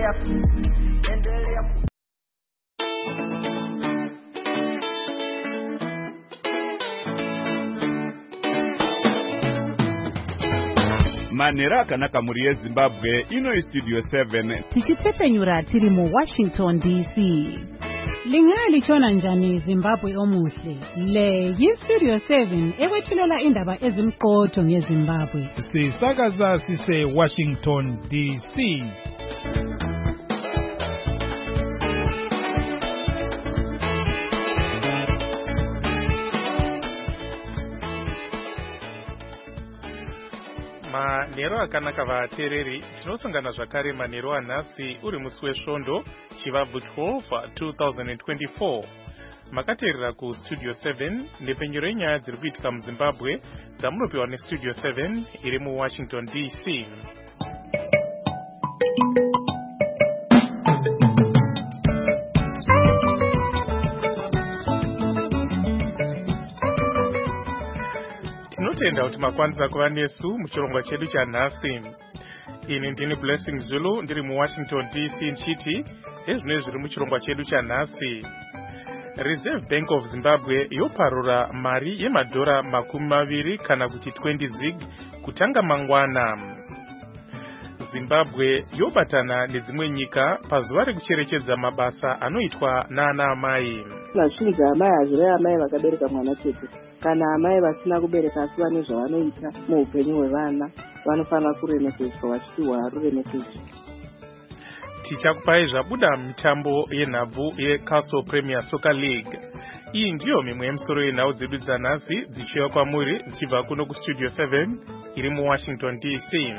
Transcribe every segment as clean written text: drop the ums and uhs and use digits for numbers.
Manera akanaka muri yeZimbabwe ino Studio 7 tichitsepenyura tiri mu Washington DC. Lingaya lichona njani Zimbabwe omuhle. Le yiStudio 7 ewethulela indaba ezimqotho ngeZimbabwe. Sisakaza sise Washington DC. Manero akanaka vatereri, tinosangana zvakare manero anhasi uri musi wesvondo chivabvu 12 2024. Makateerera kuStudio 7 nepenyero yenyaya dziri kuitika muZimbabwe dzamunopiwa neStudio 7 iri muWashington DC. Tinotenda kuti makwanisa kuva nesu muchirongwa chedu chanhasi. Ini ndini Blessing Zulu ndiri muWashington DC nchiti ezvinezvi zviri muchirongwa chedu chanhasi. Reserve Bank of Zimbabwe yoparura mari yemadhora 20 kana kuti 20 zig kutanga mangwana. Zimbabwe yobatana nedzimwe nyika pazuva rekucherechedza mabasa anoitwa naana amai. Nashinga amai hazvire amai vakabereka mwana chete. Kana amai vasina kubereka asi vane zvavanoita muupenyu hwevana vanofanira kuremekedzwa vachipiwa ruremekedzo. Tichakupai zvabuda mitambo yenhabvu yeCastle Premier Soccer League. Iyi ndiyo mimwe yemisoro yenhau dzedu dzanhasi dzichiuya kwamuri dzichibva kuno kuStudio 7 iri muWashington DC.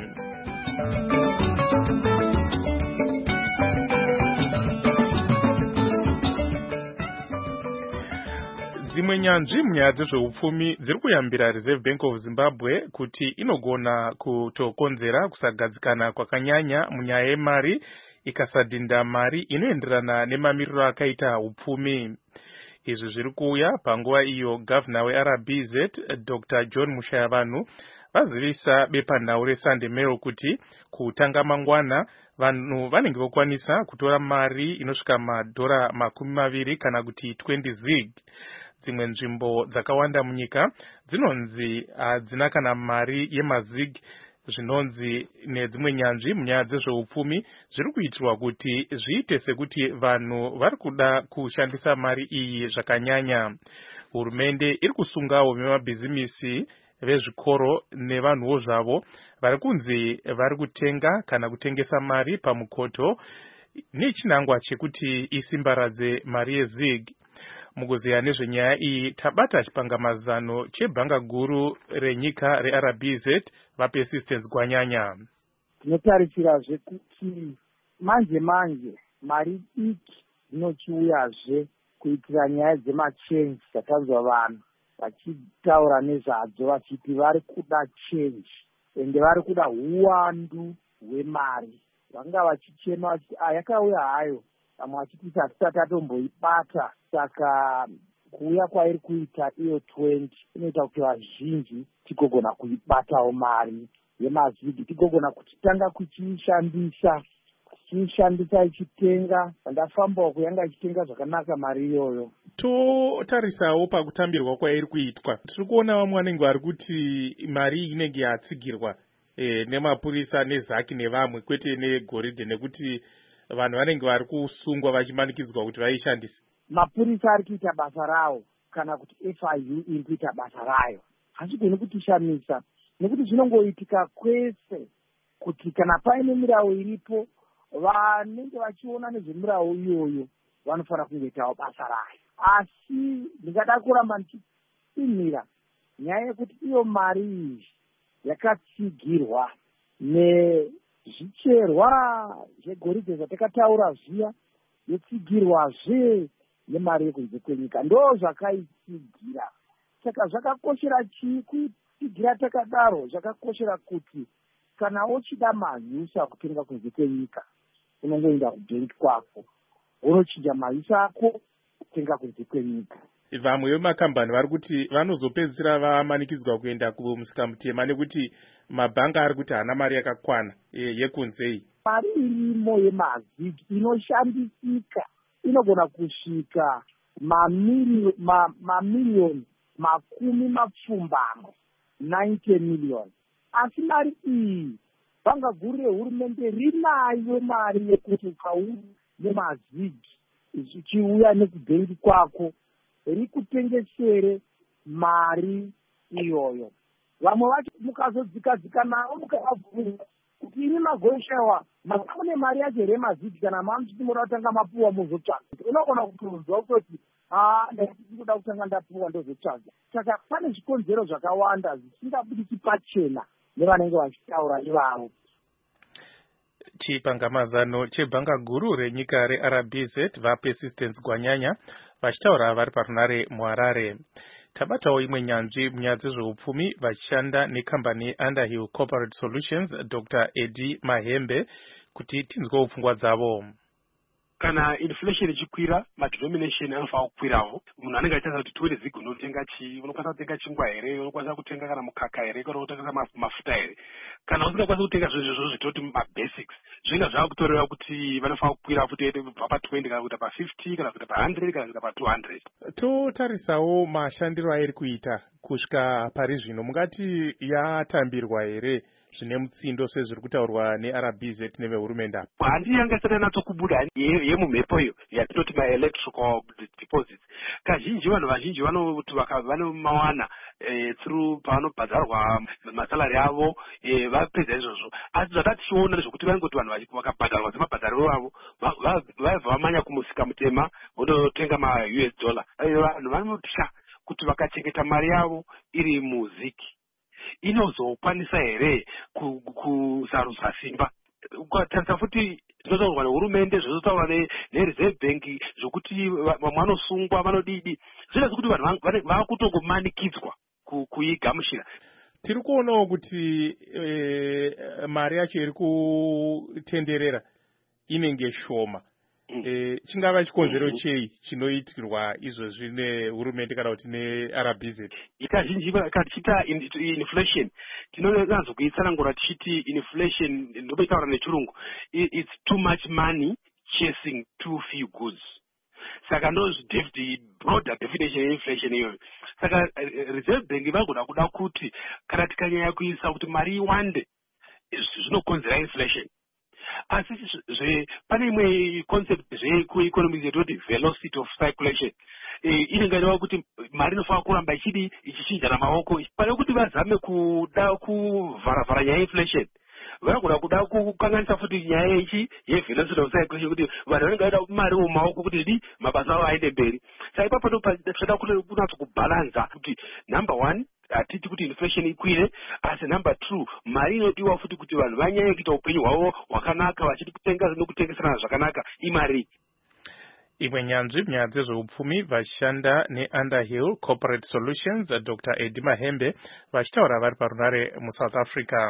Dzimwe nyanzvi munyaya dzezveupfumi dziri kuyambira Reserve Bank of Zimbabwe kuti inogona kutokonzera kusagadzikana kwakanyanya munyaya yemari ikasadhinda mari inoenderana nemamiriro akaita upfumi. Izvi zviri kuuya panguva iyo Governor weRBZ Dr. John Mushayavanhu vazivisa bepanhau reSunday Mail kuti kutanga mangwana vanhu vanenge vokwanisa kutora mari inosvika madhora 20 kana kuti 20 zig. Dzimwe nzvimbo dzakawanda munyika dzinonzi hadzina kana mari yemazig, zvinonzi nedzimwe nyanzvi munyaya dzezveupfumi zviri kuitirwa kuti zviite sekuti vanhu vari kuda kushandisa mari iyi zvakanyanya. Hurumende iri kusungawo vemabhizimisi vezvikoro nevanhuwo zvavo vari kunzi vari kutenga kana kutengesa mari pamukoto nechinangwa chekuti isimbaradze mari yezig. Mukuziya nezvenyaya iyi tabata chipangamazano chebhanga guru renyika reRBZ vaPersistence Gwanyanya. Tinotarisirazve kuti manje mari iki inochiuyazve kuitira nyaya dzemachenji dzakanzwa vanhu vachitaura nezvadzo vachiti vari kuda chenji ende vari kuda uwandu hwemari. Vanga vachichema vachiti yakauya hayo, vamwe vachiti hatisati tatomboibata. Saka kuuya kwairi kuita iyo 20 inoita kuti vazhinji tigogona kuibatawo mari yemazigi, tigogona kutitanga kuchiishandisa ichitenga. Ndafambawo kuyanga ichitenga zvakanaka mari iyoyo. Totarisawo pakutambirwa kwairi kuitwa, tiri kuona vamwe vanenge vari kuti mari inenge yatsigirwa nemapurisa nezaki nevamwe, kwete negoridhe, nekuti vanhu vanenge vari kusungwa vachimanikidzwa kuti vaishandise. Mapurisa ari kuita basa rawo kana kuti FIU iri kuita basa rayo. Hazvigoni kutishamisa nekuti zvinongoitika kwese kuti kana paine mirau iripo vanenge vachiona nezvemirau iyoyo vanofanira kungoitawo basa rayo. Asi ndingada kuramba ndichitsimira nyaya yekuti iyo mari iyi yakatsigirwa nezvicherwa zvegoridhe zvatakataura zviya, yotsigirwazve nemari yekunze kwenyika. Ndo zvakaitsigira. Saka zvakakoshera chii kuitsigira takadaro? Zvakakoshera kuti kana uchida mahyusa kutenga kunze kwenyika unongoenda kubhenki kwako unochinja mahyusa ako kutenga kunze kwenyika. vamwe vemakambani vari kuti vanozopedzisira vamanikidzwa kuenda kumusika mutema nekuti mabhanga ari kuti haana mari yakakwana yekunzei. Mari irimo yemavhiki inoshandisika inogona kusvika mamiliyoni makumi mapfumbamwe 90 miliyoni. Asi mari iyi bhanga guru rehurumende rinayo mari yekuti ukauya nemavhiki ichiuya nekubhengi kwako rikutengesere mari iyoyo. Vamwe vacho mukazodzikadzika navo mukavabvunza kuti ini magoshawa makune mari yacho here mavhiki kana mamuchiti muda kutanga mapuwa muzotsvaga, unogona kutonzwa kutoti ndaiti kuda kutanga ndapuwa ndozotsvaga. Saka pane zvikonzero zvakawanda zvisingabudisi pachena nevanenge vachitaura ivavo. Chipangamazano chebhanga guru renyika reRBZ vaPersistence Gwanyanya vachitaura vari parunare muHarare. Tabatawo imwe nyanzvi munyaya dzezveupfumi vachishanda nekambani Underhill Corporate Solutions Dr. Eddie Mahembe kuti tinzwewo pfungwa dzavo. Kana inflation ichikwira, madenomination anofanira kukwirawo. Munhu anenge achitaura kuti tiwere zigo unotenga chi, unokwanisa kutenga chingwa here, unokwanisa kutenga kana mukaka here, kana kutenga mafuta here. Kana usingakwanisa kutenga zvozvo zvitoti mabasics, zvinga zvakutoreva kuti vanofanira kukwira futi kubva pa20 kana kuita pa50 kana kuita pa100 kana kuita pa200. Totarisawo mashandiro airi kuita kusvika pari zvino, mungati yatambirwa here zvine mutsindo sezviri kutaurwa neRBZ nevehurumende? Handi yanga isati yanatsokubuda yemumhepo iyo yatinoti ma-electrical deposits. Kazhinji vanhu vazhinji vanoti vanomawana through pavanobhadharwa masalari avo vapedza izvozvo. Asi zvatatichiona nezvokuti vangoti vanhu vakabhadharwa semabhadhariro avo vaibva vamanya kumusika mutema vonotenga ma-US dollar. Vanhu vanotya kuti vakachengeta mari yavo iri muziki inozokwanisa here kusarudza simba. Ukatarisa futi zvinotaurwa nehurumende, zvinotaurwa neReserve Bank zvokuti vamwe vanosungwa vanodidi, zvinoita kuti vanhu vakutongomanikidzwa kuigamuchira. Tiri kuonawo kuti mari yacho iri kutenderera inenge shoma. Chingava chikonzero chei chinoitirwa izvozvi nehurumende kana kuti neRBZ? Kazhinji tichita inflation tinonatso kuitsanangura tichiti inflation ndoitaura nechirungu, it's too much money chasing too few goods. Saka ndo broader definition yeinflation iyoyo. Saka Reserve Bank vagona kuda kuti kana tikanyanya kuisa kuti mari iwande zvinokonzera inflation. Asi pane imwe concept zvekueconomics yetoti velocity of circulation. Inenge inova kuti mari inofanira kuramba ichichinjana maoko. Pane kuti vazame kuda kuvharavhara nyaya inflation, vanogona kuda kukanganisa futi nyaya yevelocity of circulation kuti vanhu vanenge vaida mari mumaoko kuti mabasa avo aende mberi. Saka ipapo ndopada kunatso kubhalanza kuti number one hatiti kuti inflation ikwire, asi number 2 mari inodiwa futi kuti vanhu vanyanye kuita upenyu hwavo hwakanaka vachiti kutenga nokutengeserana zvakanaka imari. Imwe nyanzvi munyaya dzezveupfumi vachishanda neUnderhill Corporate Solutions Dr. Eddie Mahembe vachitaura vari parunare muSouth Africa.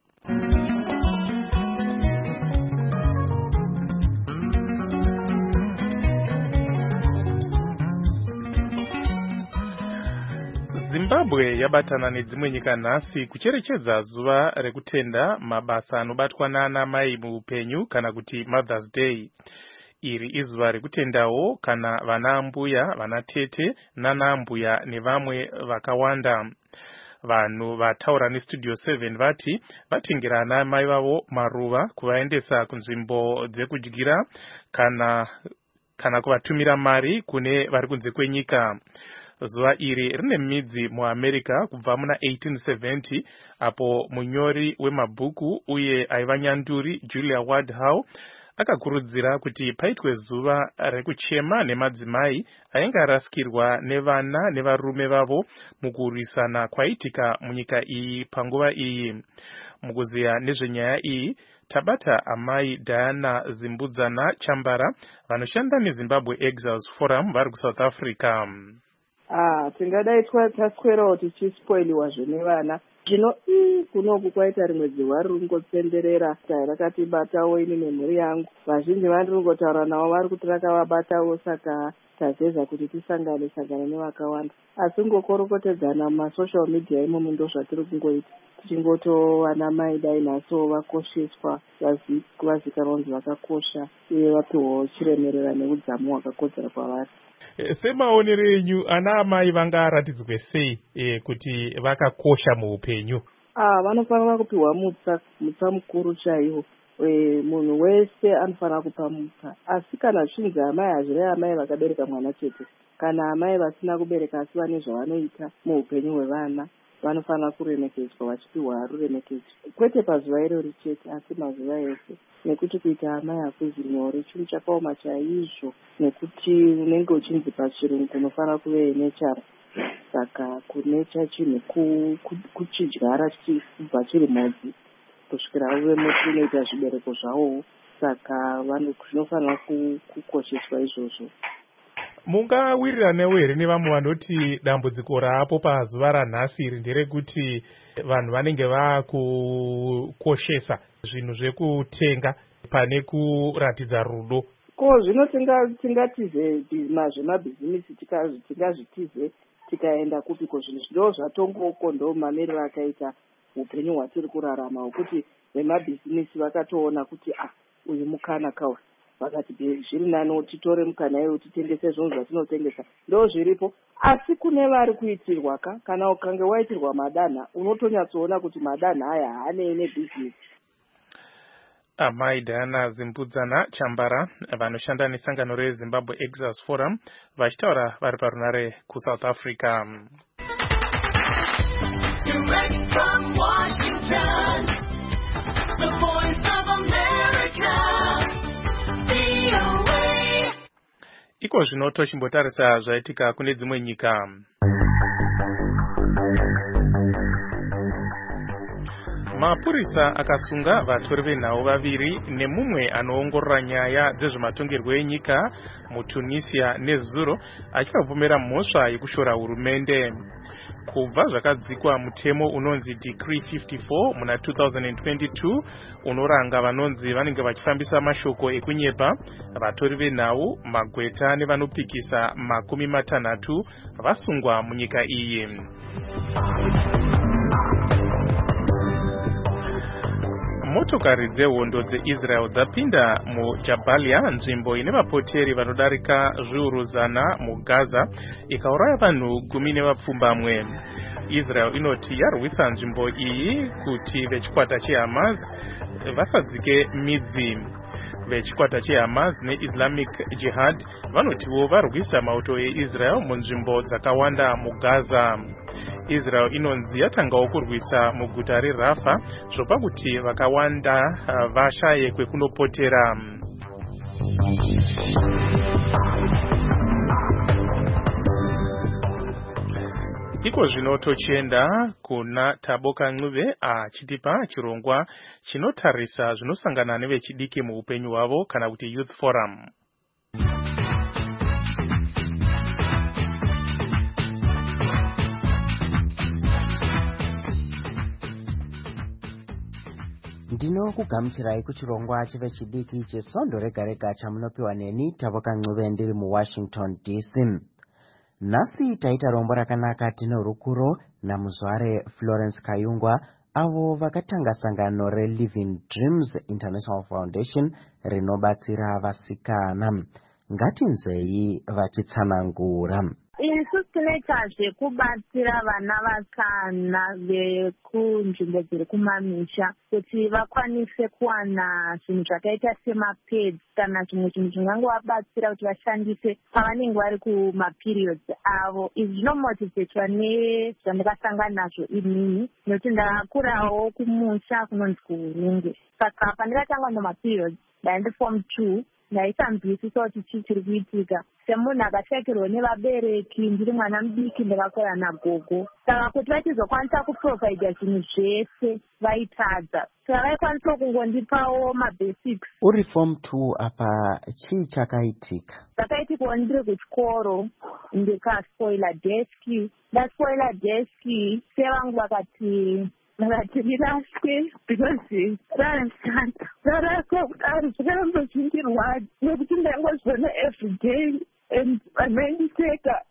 Zimbabwe yabatana nedzimwe nyika nhasi kucherechedza zuva rekutenda mabasa anobatwa naanamai muupenyu kana kuti Mother's Day. Iri izuva rekutendawo kana vana mbuya, vana tete, nana mbuya nevamwe vakawanda. Vanhu vataura neStudio 7 vati vatengera ana mai vavo maruva kuvaendesa kunzvimbo dzekudyira kana kuvatumira mari kune vari kunze kwenyika. Zuva iri rine midzi muAmerica kubva muna 1870 apo munyori wemabhuku uye aiva nyanduri Julia Ward Howe akakurudzira kuti paitwe zuva rekuchema nemadzimai ainge arasikirwa nevana nevarume vavo mukurwisana kwaitika munyika iyi panguva iyi. Mukuziya nezvenyaya iyi tabata amai Diana Zimbudzana Chambara vanoshanda neZimbabwe Exiles Forum vari kuSouth Africa. Tingadai taswerawo tichispoiliwa zvene vana zvino kunoku kwaita rimwe dzihwa riri kungotsenderera rakatibatawo ini nemhuri yangu. Vazhinji vandiri kungotaura navo vari kuti rakavabatawo, saka tazeza kuti tisangane nevakawanda, asi ngokorokotedzana mumasocial media imomo ndo zvatiri kungoita, tichingotovana mai dai naso vakosheswa, vazikanwa kunzi vakakosha uye vapiwawo chiremerera neudzamu hwakakodzera kwavari. Semaonero enyu ana amai vangaratidzwe sei kuti vakakosha muupenyu? Vanofanira kupiwa mutsa mukuru chaiwo. Munhu wese anofanira kupa mutsa, asi kana zvichinzi amai hazvirevi amai vakabereka mwana chete, kana amai vasina kubereka asi vane zvavanoita muupenyu hwevana, vanofanira kuremekedzwa, vachipiwa ruremekedzo, kwete pazuva irori chete asi mazuva ese, nekuti kuita amai hakuzi nyore, chinhu chakaoma chaizvo, nekuti unenge uchinzi pachirungu unofanira kuve nechara. Saka kunecha chinhu kuchidyara chichibva chiri mhodzi kusvikira uve muti unoita zvibereko zvawo, saka zvinofanira kukosheswa izvozvo. Mungawiriranawo here nevamwe vanoti dambudziko raapo pazuva ranhasi iri nderekuti vanhu vanenge vakukoshesa zvinhu zvekutenga pane kuratidza rudo? Zvino tingatize zvemabhizinisi tingazvitize tikaenda kupiko, zvinhu ndo zvatongoko ndo mamiriro akaita upenyu hwatiri kurarama, hwekuti vemabhizinisi vakatoona kuti uyu mukana kauri, vakati zviri nani titore mukana iye titengese zvinhu zvatinotengesa, ndo zviripo. Asi kune vari kuitirwa kana ukange waitirwa madanha unotonyatsoona kuti madanha aya haanei nebhizinesi. Amai Diana Zimbudzana Chambara vanoshanda nesangano reZimbabwe Exas Forum vachitaura vari parunare kuSouth Africa. Direct from Washington, the voice of America, VOA. Iko zvino tochimbotarisa zvaitika kune dzimwe nyika. Mapurisa akasunga vatori venhau vaviri nemumwe anoongorora nyaya dzezvematongerwo enyika muTunisia nezuro achivabvumira mhosva yekushora hurumende. Kubva zvakadzikwa mutemo unonzi Decree 54 muna 2022 unoranga vanonzi vanenge vachifambisa mashoko ekunyepa, vatori venhau, magweta nevanopikisa 60 vasungwa munyika iyi. Motokari dzehondo dzeIsrael dzapinda muJabalia, nzvimbo ine vapoteri vanodarika zviuru 100 muGaza, ikauraya vanhu 10 nevapfumbamwe. Israel inoti yarwisa nzvimbo iyi kuti vechikwata cheHamas vasadzike midzi. Vechikwata cheHamas neIslamic Jihad vanotiwo varwisa mauto eIsrael munzvimbo dzakawanda muGaza. Israel inonzi yatangawo kurwisa muguta reRafa, zvopa kuti vakawanda vashaye kwekunopotera. Iko zvino tochienda kuna Taboka Ncube achitipa chirongwa chinotarisa zvinosangana nevechidiki muupenyu hwavo kana kuti Youth Forum. Ndinokugamuchirai kuchirongwa chevechidiki chesondo rega rega chamunopiwa neni Taboka Ncube ndiri muWashington DC. Nhasi taita rombo rakanaka tino Rukuro naMuzvare Florence Kayungwa, avo vakatanga sangano reLiving Dreams International Foundation rinobatsira vasikana. Ngatinzwei vachitsanangura. Isu tinoita zvekubatsira vana vasikana vekunzvimbo dziri kumamisha kuti vakwanise kuwana zvinhu zvakaita semapads kana zvimwe zvinhu zvingangovabatsira kuti vashandise pavanenge vari kumaperiods avo. Izvi zvinomotivetwa nezvandakasangana nazvo inini, nokuti ndakakurawo kumusha kunonzi kuHurunge. Saka pandakatanga ndomaperiods ndaindi form 2 ndaisanzwisisa kuti chii chiri kuitika. Semunhu akashakirwa nevabereki, ndiri mwana mudiki ndakakura nagogo, saka kuti vachizokwanisa kuprovhaidha zvinhu zvese vaitadza. Saka vaikwanisa kungondipawo mabasics. Uri form 2 apa chii chakaitika? Zvakaitikwa ndiri kuchikoro ndikaspoila deski. Ndaspoila deski, sevangu vakati riraswe because raraswa kudaro zvakaramba zvindirwadza nekuti ndaingozviona everyday and anoindiseka.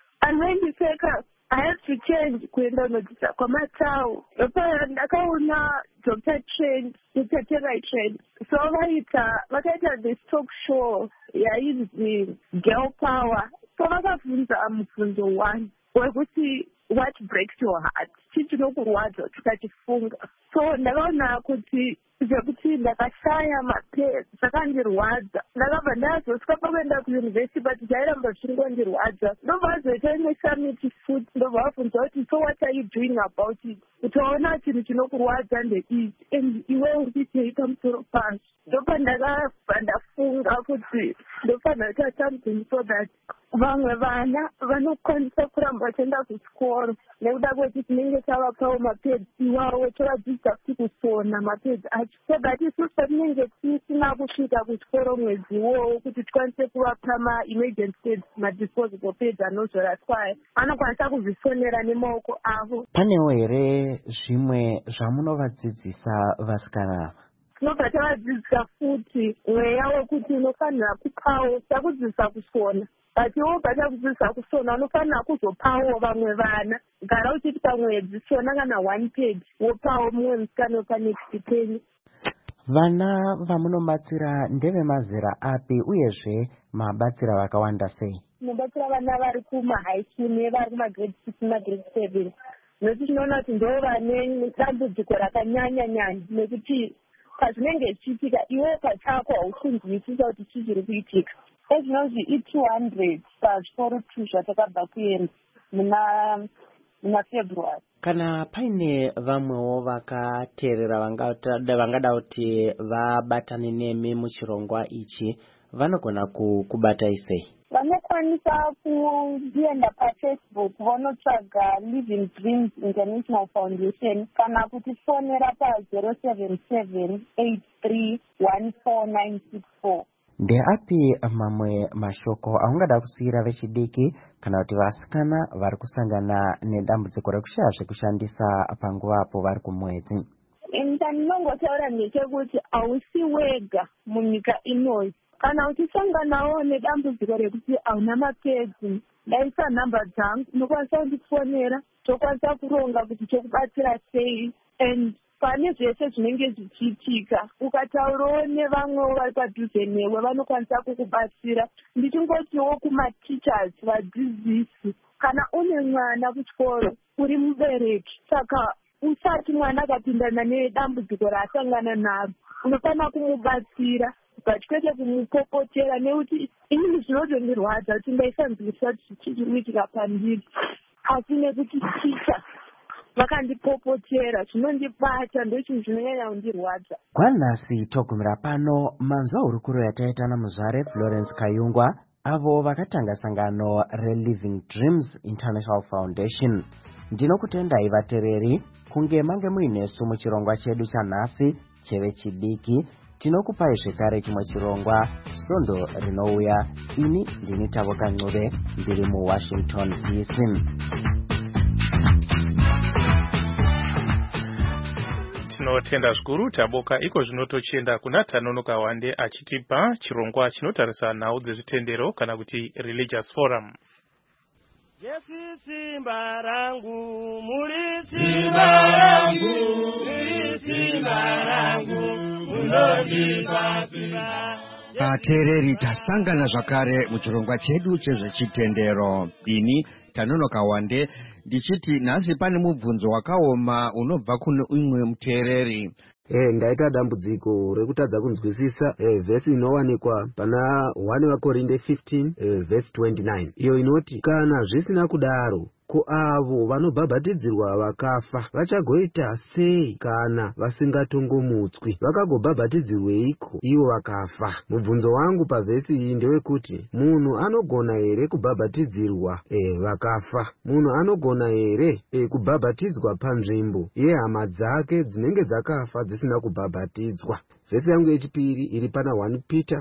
I had to change kuenda unodisa kwamatau. Ndakaona Dr. Terai Trend. So vakaita this talk show yainzi Girl Power. So vakabvunza mubvunzo 1 wekuti what breaks your heart, chii chinokurwadza tikachifunga. So ndakaona kuti zvekuti ndakashaya mapads zvakandirwadza. Ndakabva ndazosvika pakuenda kuyunivhesiti but zvairamba zvichingondirwadza. Ndobva vazoita imwe summit futi, ndobva vabvunza kuti so what are you doing about it? Utaona chinhu chinokurwadza ndeichi and iwe uri kuitei pamusoro pazvo. Ndobva ndakabva ndafunga kuti ndofanira kuita something so that vamwe vana vanokwanisa kuramba vachienda kuchikoro nekuda kwekuti tinenge tavapawo mapads iwawo tovadzidzisa futi kusona mapads acho. So that isusu patinenge tisina kusvika kuchikoro mwedzi iwowo kuti tikwanise kuvapa ma-emergency pads, ma-disposable pads anozoraswayo, vanokwanisa kuzvisonera nemaoko avo. Panewo here zvimwe zvamunovadzidzisa vasikana? Tinobva tavadzidzisa futi mweya wekuti unofanira kupawo takudzidzisa kusona. But iwo batakudzidzisa kusona unofanira kuzopawo vamwe vana. Gara uchiti pamwedzi sona kana 1 page wopawo mumwe musikana wepanext penyu. Vana vamunobatsira ndevemazera api uyezve mabatsira vakawanda sei? Tinobatsira vana vari kumahigh school nevari kumagrade 6 nemagrade 7. Nokuti tinoona kuti ndo vane dambudziko rakanyanya nekuti pazvinenge zvichiitika iwe pachako haukunzwisisa kuti chii chiri kuitika. Ezvinonzi i200 pazvikoro 2 zvatakabva kuenda muna February. Kana paine vamwewo vakateerera vangada kuti vabatane nemi muchirongwa ichi, vanogona kubatai sei? Vanokwanisa kuenda paFacebook vonotsvaga Living Dreams International Foundation kana kutifonera pa07783149964. Ndeapi mamwe mashoko aungada kusiyira vechidiki kana kuti vasikana vari kusangana nedambudziko rekushaya zvekushandisa panguvapo vari kumwedzi? Ndinongotaura ndechekuti hausi wega munyika inoyi. Kana uchisanganawo nedambudziko rekuti hauna mapedzi, ndaisa nhamba dzangu, unokwanisa kundifonera, tokwanisa kuronga kuti chokubatsira sei. And pane zvese zvinenge zvichiitika, ukataurawo nevamwewo vari padhuze newe vanokwanisa kukubatsira. Ndichingotiwo kuma-teachers, vadzidzisi, kana une mwana kuchikoro uri mubereki, saka usati mwana akapindana nedambudziko raasangana naro, unofanira kumubatsira but kwete kumupopotera nekuti inini zvinotondirwadza kuti ndaisanzwisisa kuti chiri kuitika pandiri, asi nekuti ticha vakandipopotera zvinondibata ndochinhu zvinonyanya kundirwadza. Kwanhasi togumira pano manzwa hurukuro yataita namuzvare Florence Kayungwa avo vakatanga sangano reLiving Dreams International Foundation. Ndinokutendai vateereri kunge mange muinesu muchirongwa chedu chanhasi chevechidiki. Tinokupai zvekare chimwe chirongwa Svondo rinouya. Ini ndini Tavoka Ncube ndiri muWashington DC. Tinotenda zvikuru Taboka. Iko zvinotochienda kuna Tanonoka Wande achitipa chirongwa chinotarisa nhau dzezvitendero kana kuti religious forum. Jesu simba rangu, muri simba rangu, muri simba rangu, munondipa simba. Ateereri, tasangana zvakare muchirongwa chedu chezvechitendero. Ini Tanonoka Wande ndichiti nhasi pane mubvunzo wakaoma unobva kune umwe muteereri. Ndaita dambudziko rekutadza kunzwisisa vhesi inowanikwa pana 1 Vakorinde 15 verse 29 iyo inoti kana zvisina kudaro ko avo vanobhabhatidzirwa vakafa vachagoita sei kana vasingatongomutswi? Vakagobhabhatidzirweiko ivo vakafa? Mubvunzo wangu pavhesi iyi ndewekuti munhu anogona here kubhabhatidzirwa vakafa? Munhu anogona here kubhabhatidzwa panzvimbo yehama dzake dzinenge dzakafa dzisina kubhabhatidzwa? Vhesi yangu yechipiri iri pana 1 Peter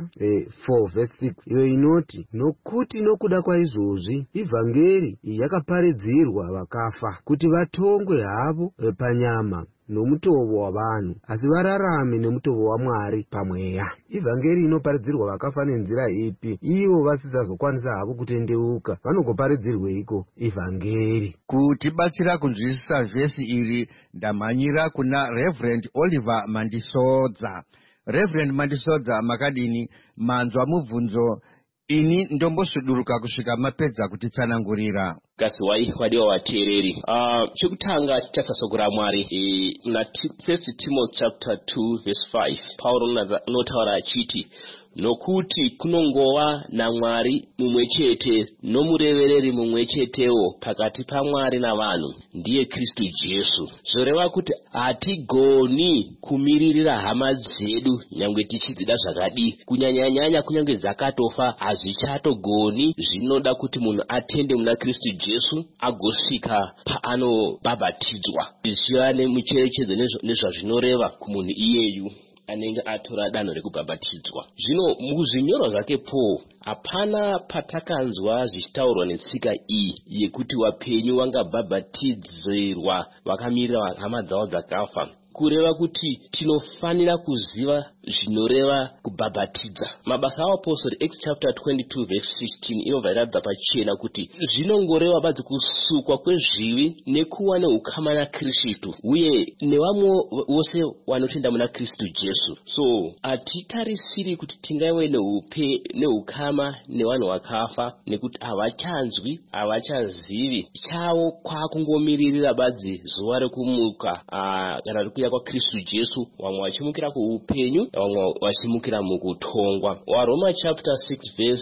4:6 iyo inoti, nokuti nokuda kwaizvozvi ivhangeri yakaparidzirwa vakafa kuti vatongwe havo panyama nomutovo wavanhu, asi vararame nemutovo waMwari pamweya. Ivhangeri inoparidzirwa vakafa nenzira ipi? Ivo vasizazokwanisa havo kutendeuka vanogoparidzirweiko ivhangeri? Kutibatsira kunzwisisa vhesi iri ndamhanyira kuna Reverend Oliver Mandisodza. Reverend Mandisodza, makadini manzwa mubvunzo? Ini ndombosuduruka kusvika mapedza kutitsanangurira. Kasi wadiwa vateereri, chekutanga tichasasokura Mwari. Na 1 Timothy chapter 2 verse 5 Paulo unotaura achiti, nokuti kunongova naMwari mumwe chete nomurevereri mumwe chetewo pakati paMwari navanhu, ndiye Kristu Jesu. Zvoreva kuti hatigoni kumiririra hama dzedu nyangwe tichidzida zvakadii, kunyanyanyanya kunyange dzakatofa hazvichatogoni. Zvinoda kuti munhu atende muna Kristu Jesu agosvika paanobhabhatidzwa, zvichiva nemucherechedzo nezvazvinoreva kumunhu iyeyu anenge atora danho rekubhabhatidzwa. Zvino muzvinyorwa zvake Paul hapana patakanzwa zvichitaurwa netsika iyi yekuti wapenyu wangabhabhatidzirwa vakamirira hama dzavo dzakafa, kureva kuti tinofanira kuziva zvinoreva kubhabhatidza. Mabasa apostori Acts chapter 22 verse 16 inobva iratidza pachena kuti zvinongoreva badzi kusukwa kwezvivi nekuva neukama naKristu uye nevamwe vose vanotenda muna Kristu Jesu. So hatitarisiri kuti tingaive neukama nevanhu vakafa nekuti havachanzwi, havachazivi. Chavo kwakungomiririra badzi zuva rekumuka kana rekuuya kwaKristu Jesu, vamwe vachimukira kuupenyu, vamwe vachimukira mukutongwa. WaRoma chapter 6 verse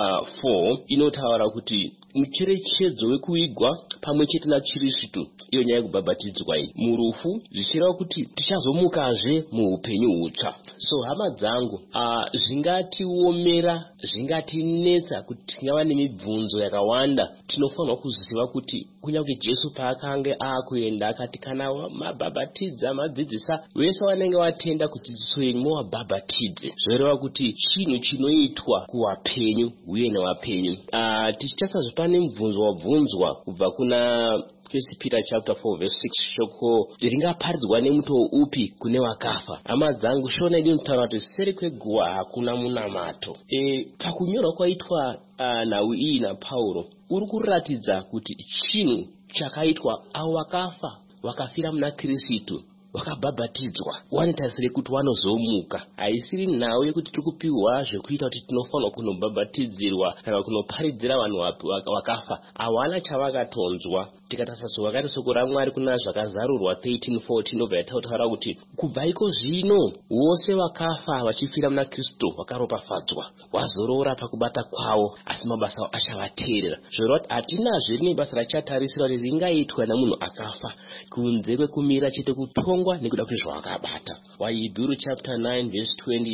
4 inotaura kuti mucherechedzo wekuigwa pamwe chete naKristu, iyo nyaya yekubhabhatidzwa iyi murufu, zvichireva kuti tichazomukazve muupenyu hutsva. So hama dzangu, zvingatiomera, zvingatinetsa kuti tingava nemibvunzo yakawanda, tinofanirwa kuziva kuti kunyange Jesu paakanga akuenda akati kana mabhabhatidza madzidzisa vese vanenge vatenda kudzidziso yenyu muvabhabhatidze, zvoreva kuti chinhu chinoitwa kuvapenyu uye nevapenyu. Tichitasazve pane mubvunzo wabvunzwa kubva kuna 1 Peter chapter 4 verse 6 shoko ringaparidzwa nemutoo upi kune vakafa. Hama dzangu, shona idi notaura kuti seri kweguva hakuna munamato. Pakunyorwa kwaitwa nhau iyi naPauro uri kuratidza kuti chinhu chakaitwa avo vakafa vakafira muna Kristu vakabhabhatidzwa vanotarisire kuti vanozomuka. Haisiri nhau yekuti tiri kupiwa zvekuita kuti tinofanirwa kunobhabhatidzirwa kana kunoparidzira vanhu vakafa. Havana chavakatonzwa. Tikatarisa vakati soko raMwari kuna zvakazarurwa 13:14 ndobva yataura kuti kubva iko zvino vose vakafa vachifira muna Kristu vakaropafadzwa, vazorora pakubata kwavo, asi mabasa avo achavateerera. Zvoreva kuti hatinazve rimwe basa rachatarisira kuti ringaitwa namunhu akafa kunze kwekumira chete kutongwa nekuda kwezvavakabata. WaHebrew chapter 9 verse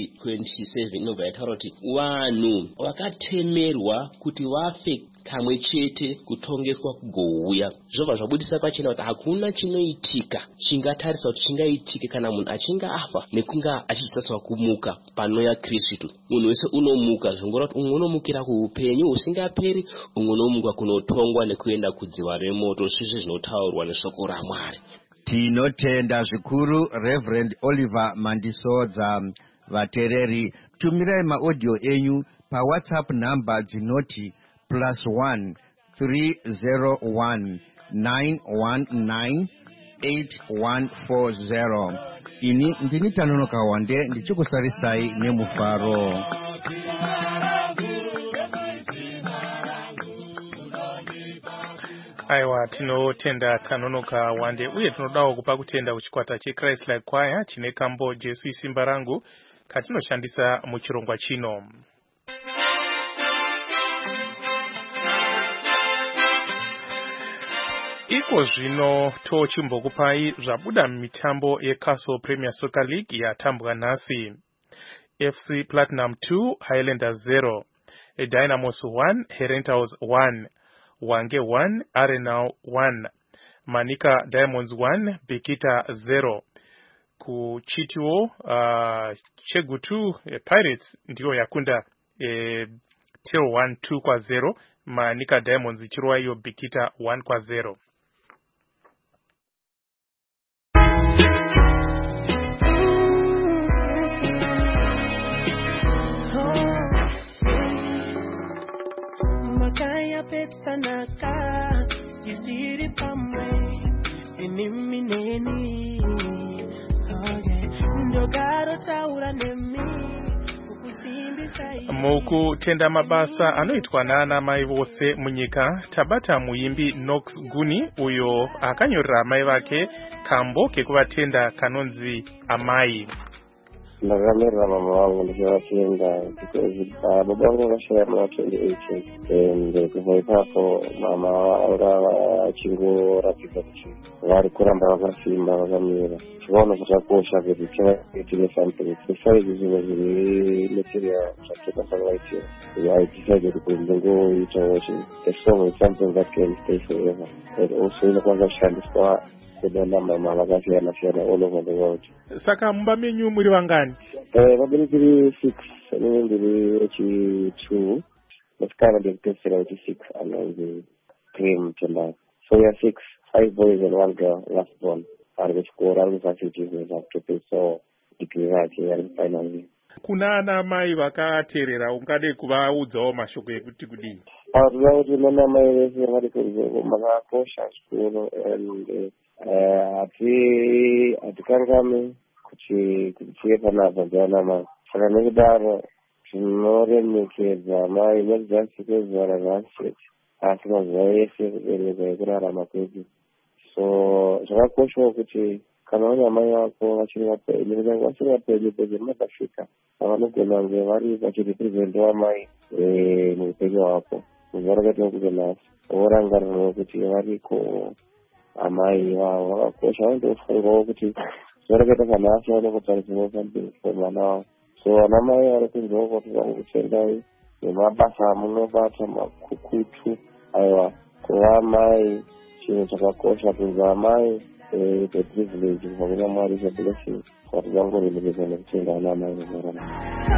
27 inobva yataura kuti vanhu vakatemerwa kuti vafe kamwe chete kutongeswa kugouya. Zvobva zvabudisa pachena kuti hakuna chinoitika chingatarisa kuti chingaitike kana munhu achinga afa nekunga achizotaswa kumuka panouya Kristu. Munhu wese unomuka, zvingoreva kuti umwe unomukira kuupenyu husingaperi, umwe unomuka kunotongwa nekuenda kudziva remoto, zvizvi zvinotaurwa neshoko raMwari. Tinotenda zvikuru Reverend Oliver Mandisodza. Vateereri, tumirai maaudio enyu paWhatsApp namba dzinoti +1 301 919 8140. Ini ndini Tanonoka Wande ndichikusarisai nemufaro. Aiwa, tinotenda Tanonoka Wande uye tinodawo kupa kutenda kuchikwata cheChrist Like Choir chine kambo Jesu Simba Rangu katinoshandisa muchirongwa chino. Iko zvino tochimbokupai zvabuda mitambo yeCastle Premier Soccer League yatambwa nhasi. FC Platinum 2 Highlanders 0, Dynamos 1 Herentals 1, Wange 1 Arenal 1, Manica Diamonds 1 Bikita 0. Kuchitiwo Chegutu Pirates ndiyo yakunda Till 1-2 kwa 0, Manica Diamonds ichirwa iyo Bikita 1 kwa 0. Makaya petsanaka tisiri pamwe inimineni ndogaro taura nemi mukutenda mabasa anoitwa nana mai vose munyika tabata muimbi Knox Guni uyo akanyorera mai vake kambo kekuvatenda kanonzi amai. Ndakamirira mama wangu ndichivatenda because baba vangu vakashaya muna 2018 and kubva ipapo mama vanga vachingoratidza kuti vari kuramba vakasimba vakamira. Chikaona zvakakosha kuti tivaitire something besides zvinhu zviri material zvatakasavaitira. I decided kuti ndingoitawo the song is something that can stay forever and also inokwanisa kushandiswa kudana mama vakasiyana siyana all over the world. Saka mumba menyu muri vangani? Vabiri tiri 6, nini ndiri wechi2, masikana ndikutesera wechi6 anonzi Cream Tendai. So we are 6, 5 boys and 1 girl, last born. Ari kuchikora, ari kusachitiveza kutopesa degree rake, ari final. Kuna ana mai vakateerera ungade kuvaudzawo mashoko ekuti kudini? Tinoda kuti nana mai vese vari kunzvimbo makakosha zvikuru and hatikangami kuti tive panapa ndiana mai. Saka nekudaro tinoremekedza mai nezasi kwezuva ranhasi asi mazuva ese kubereka ekurarama kwedu. So zvakakoshawo kuti kana une mai vako vachiri vapenyu kunyange vasiri vapenyu peze makasvika vanogona kunge vari vachirepresentawo mai muupenyu hwako. Zuva rakaita kuti nhasi vorangarirwawo kuti variko amai vavo vakakosha. Vandofungawo kuti zuva rakaita panhasi vanokutarisirwa pamberi pemwana wavo. So ana mai vari kunzwawo kuti vakutendai nemabasa amunobata makukutu. Aiwa, kuva mai chinhu chakakosha. Kunzi amai the privilege kubva kuna Mwari is a blessing. Kuti vangoremekedza nekutenda ana mai nezvarama.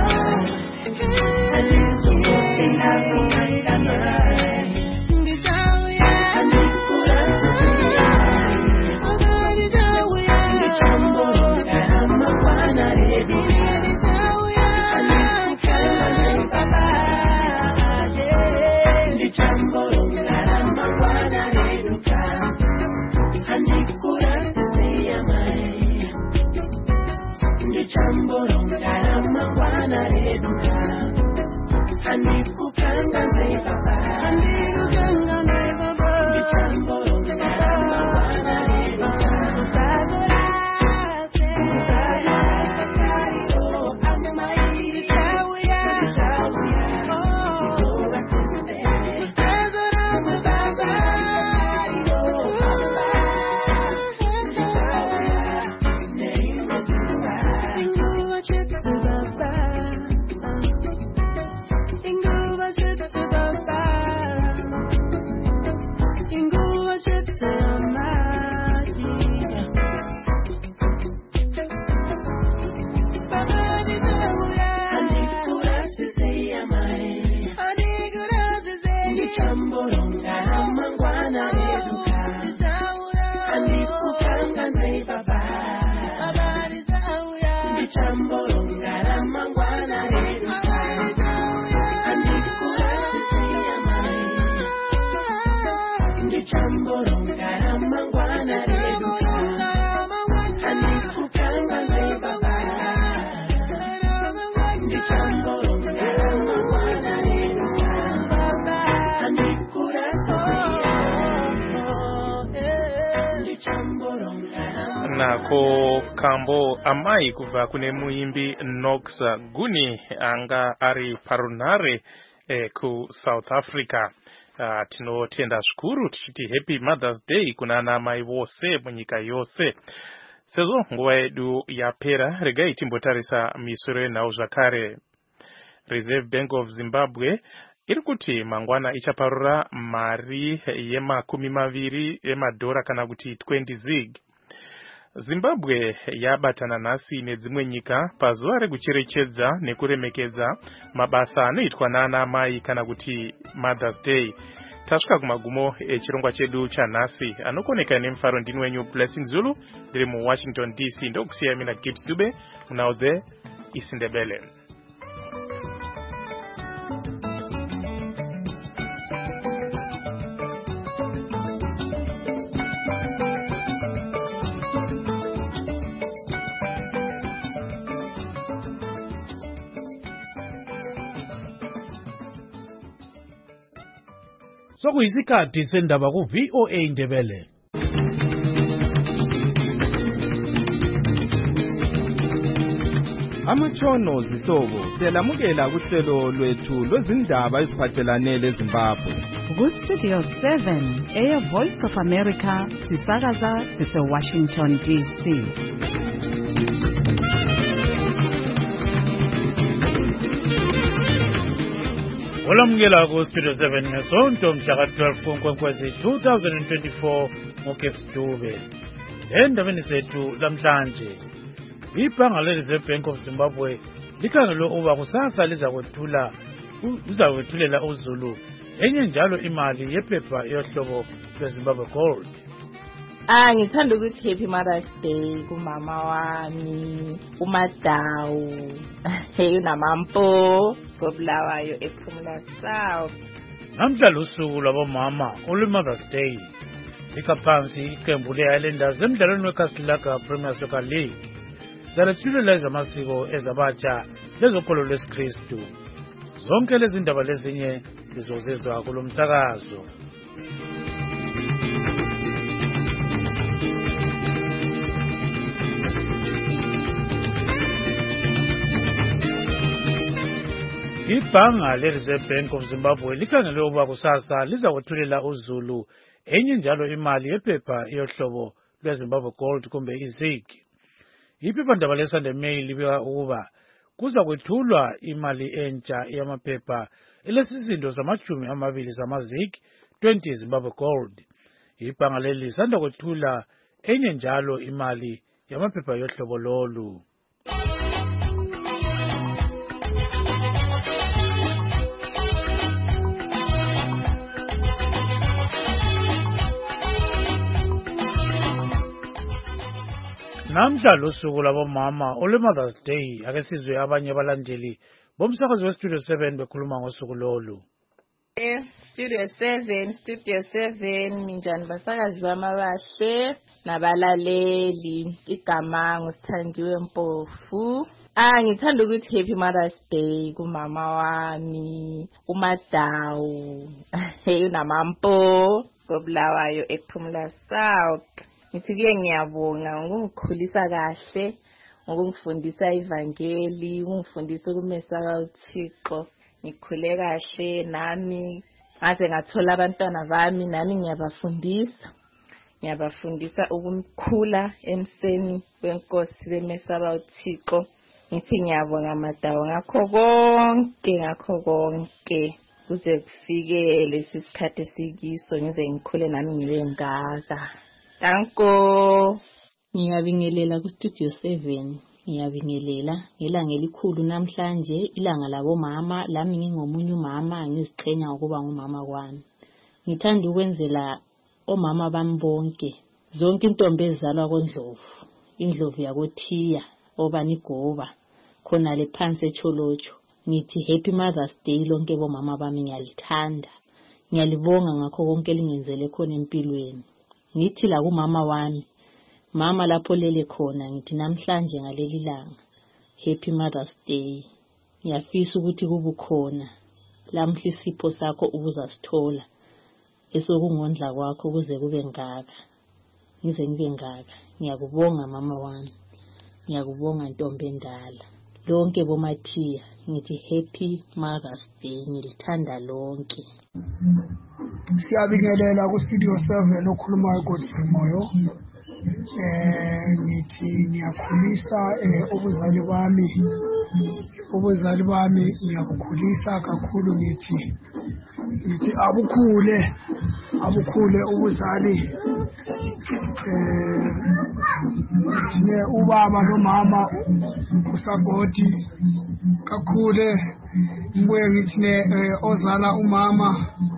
Nako kambo amai kubva kune muimbi Knox Guni anga ari parunare ku South Africa. tinotenda zvikuru tichiti happy Mother's Day kuna ana mai vose munyika yose. Sezvo nguva yedu yapera, regai timbotarisa misoro yenhau zvakare. Reserve Bank of Zimbabwe iri kuti mangwana ichaparura mari ye$20 yemadhora kana kuti 20 zig. Zimbabwe yabatana nhasi nedzimwe nyika pazuva rekucherechedza nekuremekedza mabasa anoitwa naana mai kana kuti Mother's Day. Tasvika kumagumo echirongwa chedu chanhasi, anokoneka nemufaro ndini wenyu Blessing Zulu, ndiri muWashington DC. Ndokusiya mina Gibbs Dube munaudze isiNdebele. Sokuyisikhathi sendaba ku VOA Ndebele. Amatshono zihlobo siyalamukela kuhlelo lwethu lwezindaba eziphathelane leZimbabwe. Ku Studio 7 Air Voice of America sisakaza sise Washington DC. Olamukela ku Studio 7 ngesonto mhla ka-12 kuNkwenkwezi 2024 ngoGibbs Dube. Endabeni zethu lamhlanje, ibhanga le-Reserve Bank of Zimbabwe likhangelwe ukuba kusasa lizawethulela uZulu enye njalo imali yephepha yohlobo lweZimbabwe Gold. Ngithanda ukuthi happy Mother's Day kumama wami, uMadawu, unamampo koBulawayo ePhumula South. Namhla usuku lwabomama olwe-Mother's Day. Likaphansi iqembu le-Highlanders emdlalweni weCasablanca Premier Soccer League zalethulela ezamasiko ezabatsha lezokholo lwesikristu. Zonke lezi ndaba lezinye lizozezwa kulo msakazo. Ibhanga le-Reserve Bank of Zimbabwe likhangelwe ukuba kusasa lizakwethulela uZulu enye njalo imali yephepha yohlobo lweZimbabwe Gold kumbe iZig. Iphephandaba leSunday Mail libika ukuba kuza kwethulwa imali entsha yamaphepha elesisindo sama-20 zamaZig 20 Zimbabwe Gold. Ibhanga leli lisanda kwethula enye njalo imali yamaphepha yohlobo lolu. Namhla lusuku labomama olwe-Mother's Day, ake sizwe abanye abalandeli bomsakazo we-Studio 7 bekhuluma ngosuku lolu. Studio 7 minjani basakazi bami abahle nabalaleli, igama nguSithandiwe Mpofu. Ngithanda ukuthi happy Mother's Day kumama wami, uMadawu, unamampo koBulawayo ePhumula South. Ngithi ngiyabonga ngokungikhulisa kahle, ngokungifundisa ivangeli, ngokungifundisa ukumesaba uThixo. Ngikhule kahle nami ngaze ngathola abantwana bami, nami ngiyabafundisa ukumkhula emseni wenkosi bemesaba uThixo. Ngithi ngiyabonga Madawu ngakho konke kuze kufike lesi sikhathi sikiso, ngize ngikhule nami ngibe ngaka. Danko. Ngiyabingelela ku Studio 7. Ngiyabingelela ngelanga elikhulu namhlanje, ilanga labomama. Lami ngingomunye umama, ngiziqhenya ukuba ngumama kwami. Ngithanda ukwenzela omama bami bonke, zonke intombi ezalwa koNdlovu, iNdlovu yakothiya obanigoba khona le phansi eCholocho. Ngithi happy Mother's Day lonke bomama bami, ngiyalithanda, ngiyalibonga ngakho konke lingenzele khona empilweni. Ngithi la kumama wami, mama lapho lele khona, ngithi namhlanje ngaleli langa happy Mother's Day. Ngiyafisa ukuthi kube khona lamhla isipho sakho ubuzasithola esokungondla kwakho kuze kube ngaka, ngize ngibe ngaka. Ngiyakubonga mama wami, ngiyakubonga ntombi endala, lonke bomathiya ngithi happy Mother's Day, ngilithanda lonke. Siyabingelela ku Studio 7 okhulumayo Godfrey Moyo. Ngithi ngiyakhulisa ubuzali bami ngiyabukhulisa kakhulu, ngithi abukhule ubuzali, ne ubaba nomama usagodi kakhule, ngibuye ngithi ne ozala umama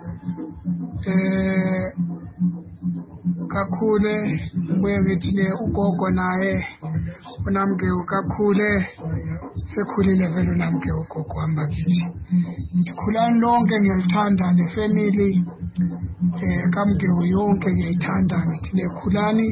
kakhule, ngibuye ngithi ne ugogo naye unamgeu kakhule, sekhulile vele unamgeu ugogo wami bakithi. Khulani lonke ngiyalithanda nefamily kamgeu yonke ngiyayithanda, ngithi ne khulani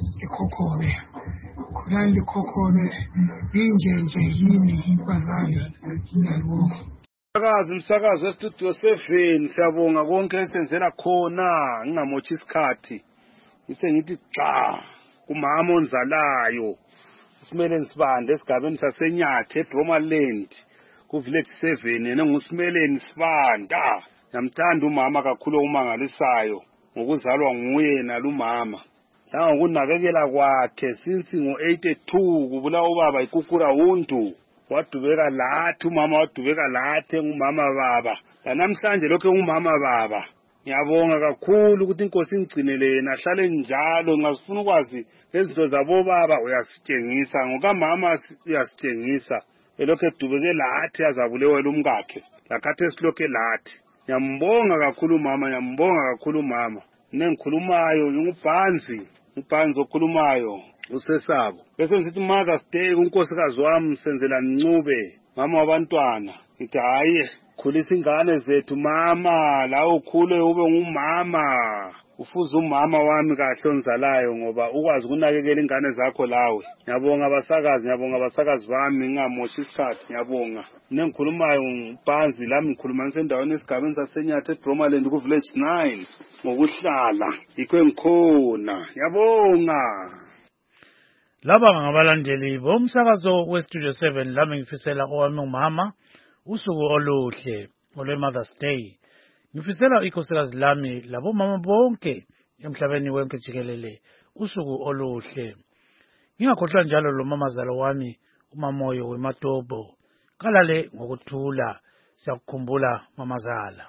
likhokhobe inje yini bazali. Ngiyabonga. Umsakazo weStudio 7, siyabonga konke esenzela khona, ngingamothi isikhathi. Ngithi xa kumama onzalayo uSimeleni Sibanda esigabeni saseNyathe eDromaland ku Village 7, yena nguSimeleni Sibanda. Ngiyamthanda umama kakhulu omangalisayo ngokuzalwa nguye nalumama. Nangokunakekela kwakhe since ngo82 kubulawa ubaba iKukura Hundu. Wadubeka lathi umama, wadubeka lathi ngumama baba. Namhlanje lokho ngumama baba. Ngiyabonga kakhulu ukuthi inkosi ingcinele yena ahlale njalo. Ngasifuna ukwazi lezinto zabo baba uyasitshengisa, ngokamama uyasitshengisa. Elokho edubeke lathi azabulewela umkakhe. Lakhathi esilokho lathi. Ngiyambonga kakhulu mama, ngiyambonga kakhulu mama. Nengikhulumayo ngubhanzi okhulumayo usesabo. Bese ngithi Mother's Day unkosikazi wami senzela Ncube, mama wabantwana. Ngithi hayi khulisa ingane zethu mama, la ukhule ube ngumama. Ufuza umama wami kahle onzalayo ngoba ukwazi ukunakekela ingane zakho lawe. Ngiyabonga abasakazi bami, ngingamoshi isikhathi. Ngiyabonga. Nengikhulumayo ngubhanzi lami, ngikhuluma endaweni esigabeni saseNyathe eDromaland ku Village 9 ngokuhlala. Yikho engikhona. Ngiyabonga. Laba ngabalandeli bomsakazo weStudio 7, lami ngifisela owami umama usuku oluhle olweMother's Day. Ngifisela ikhosikazi lami labo mama bonke emhlabeni wonke jikelele usuku oluhle. Ngingakhohlwa njalo lo mamazalo wami uMamoyo weMatobo. Kalale ngokuthula, siyakukhumbula mamazala.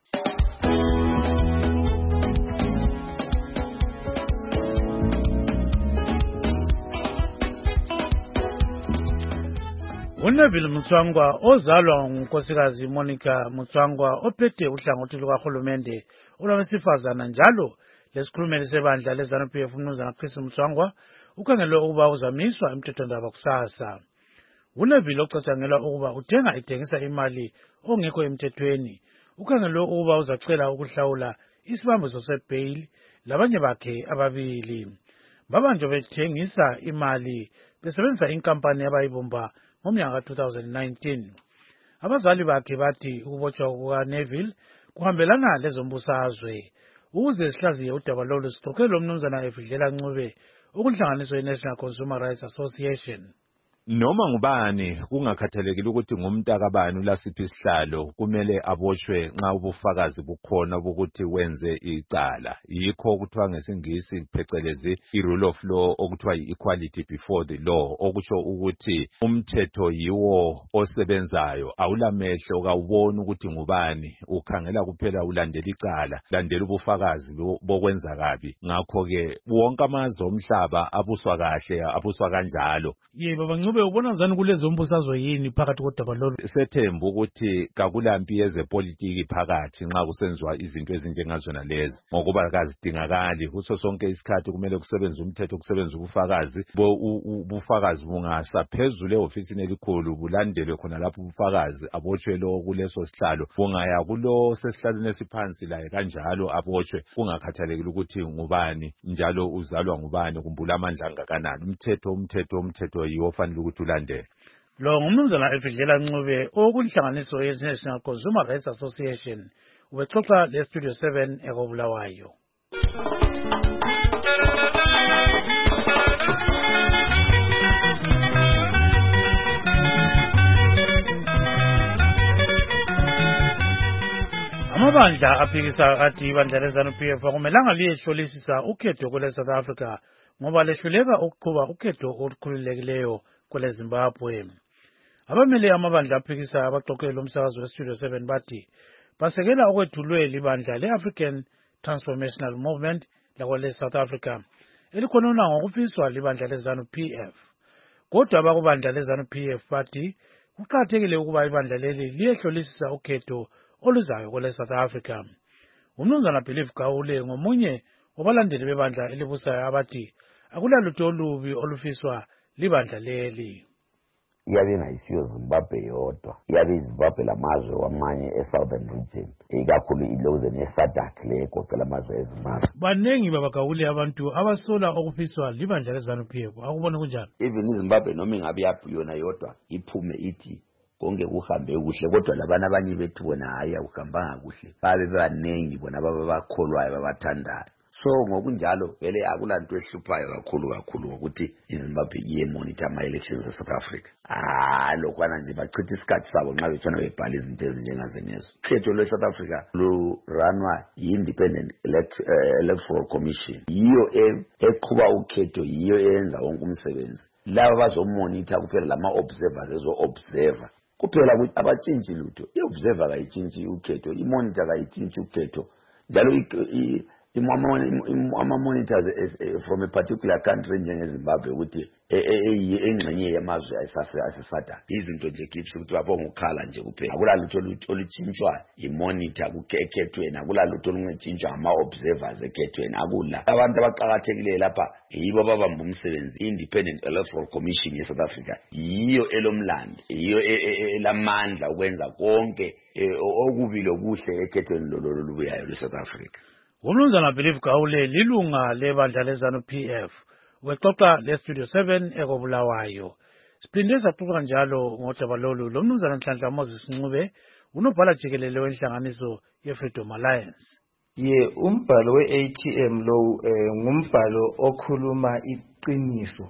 uNeville Mutswangwa ozalwa ngunkosikazi Monica Mutswangwa ophethe uhlangothi lukahulumende olwabesifazana njalo lesikhulumeli sebandla leZANU-PF uMnumzana Chris Mutswangwa ukhangelwe ukuba uzamiswa emthethwandaba kusasa. uNeville ocatshangelwa ukuba ithengisa imali ongekho emthethweni ukhangelwe ukuba uzacela ukuhlawula isibambiso sebail labanye bakhe ababili. Babanjwe bethengisa imali besebenzisa inkampani abayibumba ngomnyaka 2019. Abazali bakhe bathi ukubotshwa kukaNeville kuhambelana lezombusazwe. Ukuze sihlaziye udaba lolu siqoqele uMnumzana Efidlela Ncube okunhlanganiso yeNational Consumer Rights Association. Noma ngubani kungakhathalekile ukuthi ngumntakabani ulasiphi isihlalo kumele aboshwe nxa ubufakazi bukhona ukuthi wenze icala. Yikho kuthiwa ngesingisi phecelezi i-rule of law okuthiwa i-equality before the law, okusho ukuthi umthetho yiwo osebenzayo, awulamehlo kawuboni ukuthi ngubani, ukhangela kuphela ulandela icala, landela ubufakazi bokwenza kabi. Ngakho-ke wonke amazwe omhlaba abuswa kahle, abuswa kanjalo. Yebo Ncube, ubona njani kulezo mbusazwe yini phakathi kodaba lolu? Sethemba ukuthi kakulampi yezepolitiki phakathi nxa kusenziwa izinto ezinjengazona lezi, ngokuba akazidingakali kuso sonke isikhathi. Kumele kusebenze umthetho, kusebenze ubufakazi. Ubufakazi bungasa phezulu ehofisini elikhulu bulandelwe khona lapho ubufakazi, abotshwe lo kuleso sihlalo, bungaya kulo sesihlalweni esiphansi laye kanjalo abotshwe, kungakhathalekile ukuthi ngubani njalo uzalwa ngubani kumbula amandla angakanani. Umthetho yiwo fanele ukuthi ulandele. Lo nguMnumzana Efidlela Ncube okunhlanganiso yeNational Consumer Rights Association ubexoxa leStudio 7 ekobulawayo. Amabandla aphikisa athi ibandla leZANU-PF akumelanga liyehlolisisa ukhetho kwele South Africa ngoba lehluleka ukuqhuba ukhetho olukhululekileyo kwele Zimbabwe. Abamele amabandla aphikisa abaqoqeli lomsakazo weStudio 7 bathi basekela okwethulwe libandla le-African Transformational Movement lakwele South Africa elikhonona ngokufiswa libandla leZANU-PF. Kodwa abakubandla leZANU-PF bathi kuqakathekile ukuba ibandla leli liyehlolisisa ukhetho oluzayo kwele South Africa. Umnumzana Believe Gawule ngomunye wabalandeli bebandla elibusayo abathi akulalutho olubi olufiswa libandla leli. Iyabe ingayisiyo Zimbabwe yodwa, iyabe iZimbabwe lamazwe wamanye e-Southern region, ikakhulu ilozwe ne-SADC le egoqela amazwe eZimbabwe. Banengi babagawule abantu abasola okufiswa libandla leZANU-PF, akubona kunjani? Even iZimbabwe noma ingabe yona yodwa iphume ithi konke kuhambe kuhle, kodwa labana abanye bethu bona hayi akuhambanga kuhle, babe banengi bona ababakholwayo babathandayo. So ngokunjalo vele akulanto ehluphayo kakhulu ukuthi iZimbabwe iyemonitor ama-elections eSouth Africa. Lokwana nje bachitha isikhathi sabo nxa befuna bebhala izinto ezinjengazenezo. Ukhetho lwe-South Africa luranwa yi-Independent Electoral Commission, yiyo eqhuba ukhetho, yiyo eyenza wonke umsebenzi. Laba bazomonitor kuphela lama-observers ezo-observer kuphela ukuthi abatshintshi lutho. I-observer kayitshintshi ukhetho, i-monitor kayitshintshi ukhetho, njalo ama-monitors from a particular country njengeZimbabwe ukuthi engxenye yamazwe asifada izinto nje clips ukuthi babonga ukhala nje kuphela. Akulalutho olutshintshwa i-monitor kukhethweni, akulalutho olutshintshwa ama-observers ekhethweni, akula. Abantu abaqakathekileyo lapha yibo ababamba umsebenzi. Independent Electoral Commission ye-South Africa yiyo elomlando, yiyo elamandla ukwenza konke okubi lokuhle ekhethweni lolubuyayo lwe-South Africa. Umnumzana Believe Gawule lilunga lebandla leZANU-PF wexoxa leStudio 7 ekobulawayo. Siphinde saxoxa njalo ngodaba lolu lomnumzana Nhlanhla Moses Ncube, unobhala jikelele wenhlanganiso ye-Freedom Alliance. Umbhalo we-ATM lo ngumbhalo okhuluma iqiniso.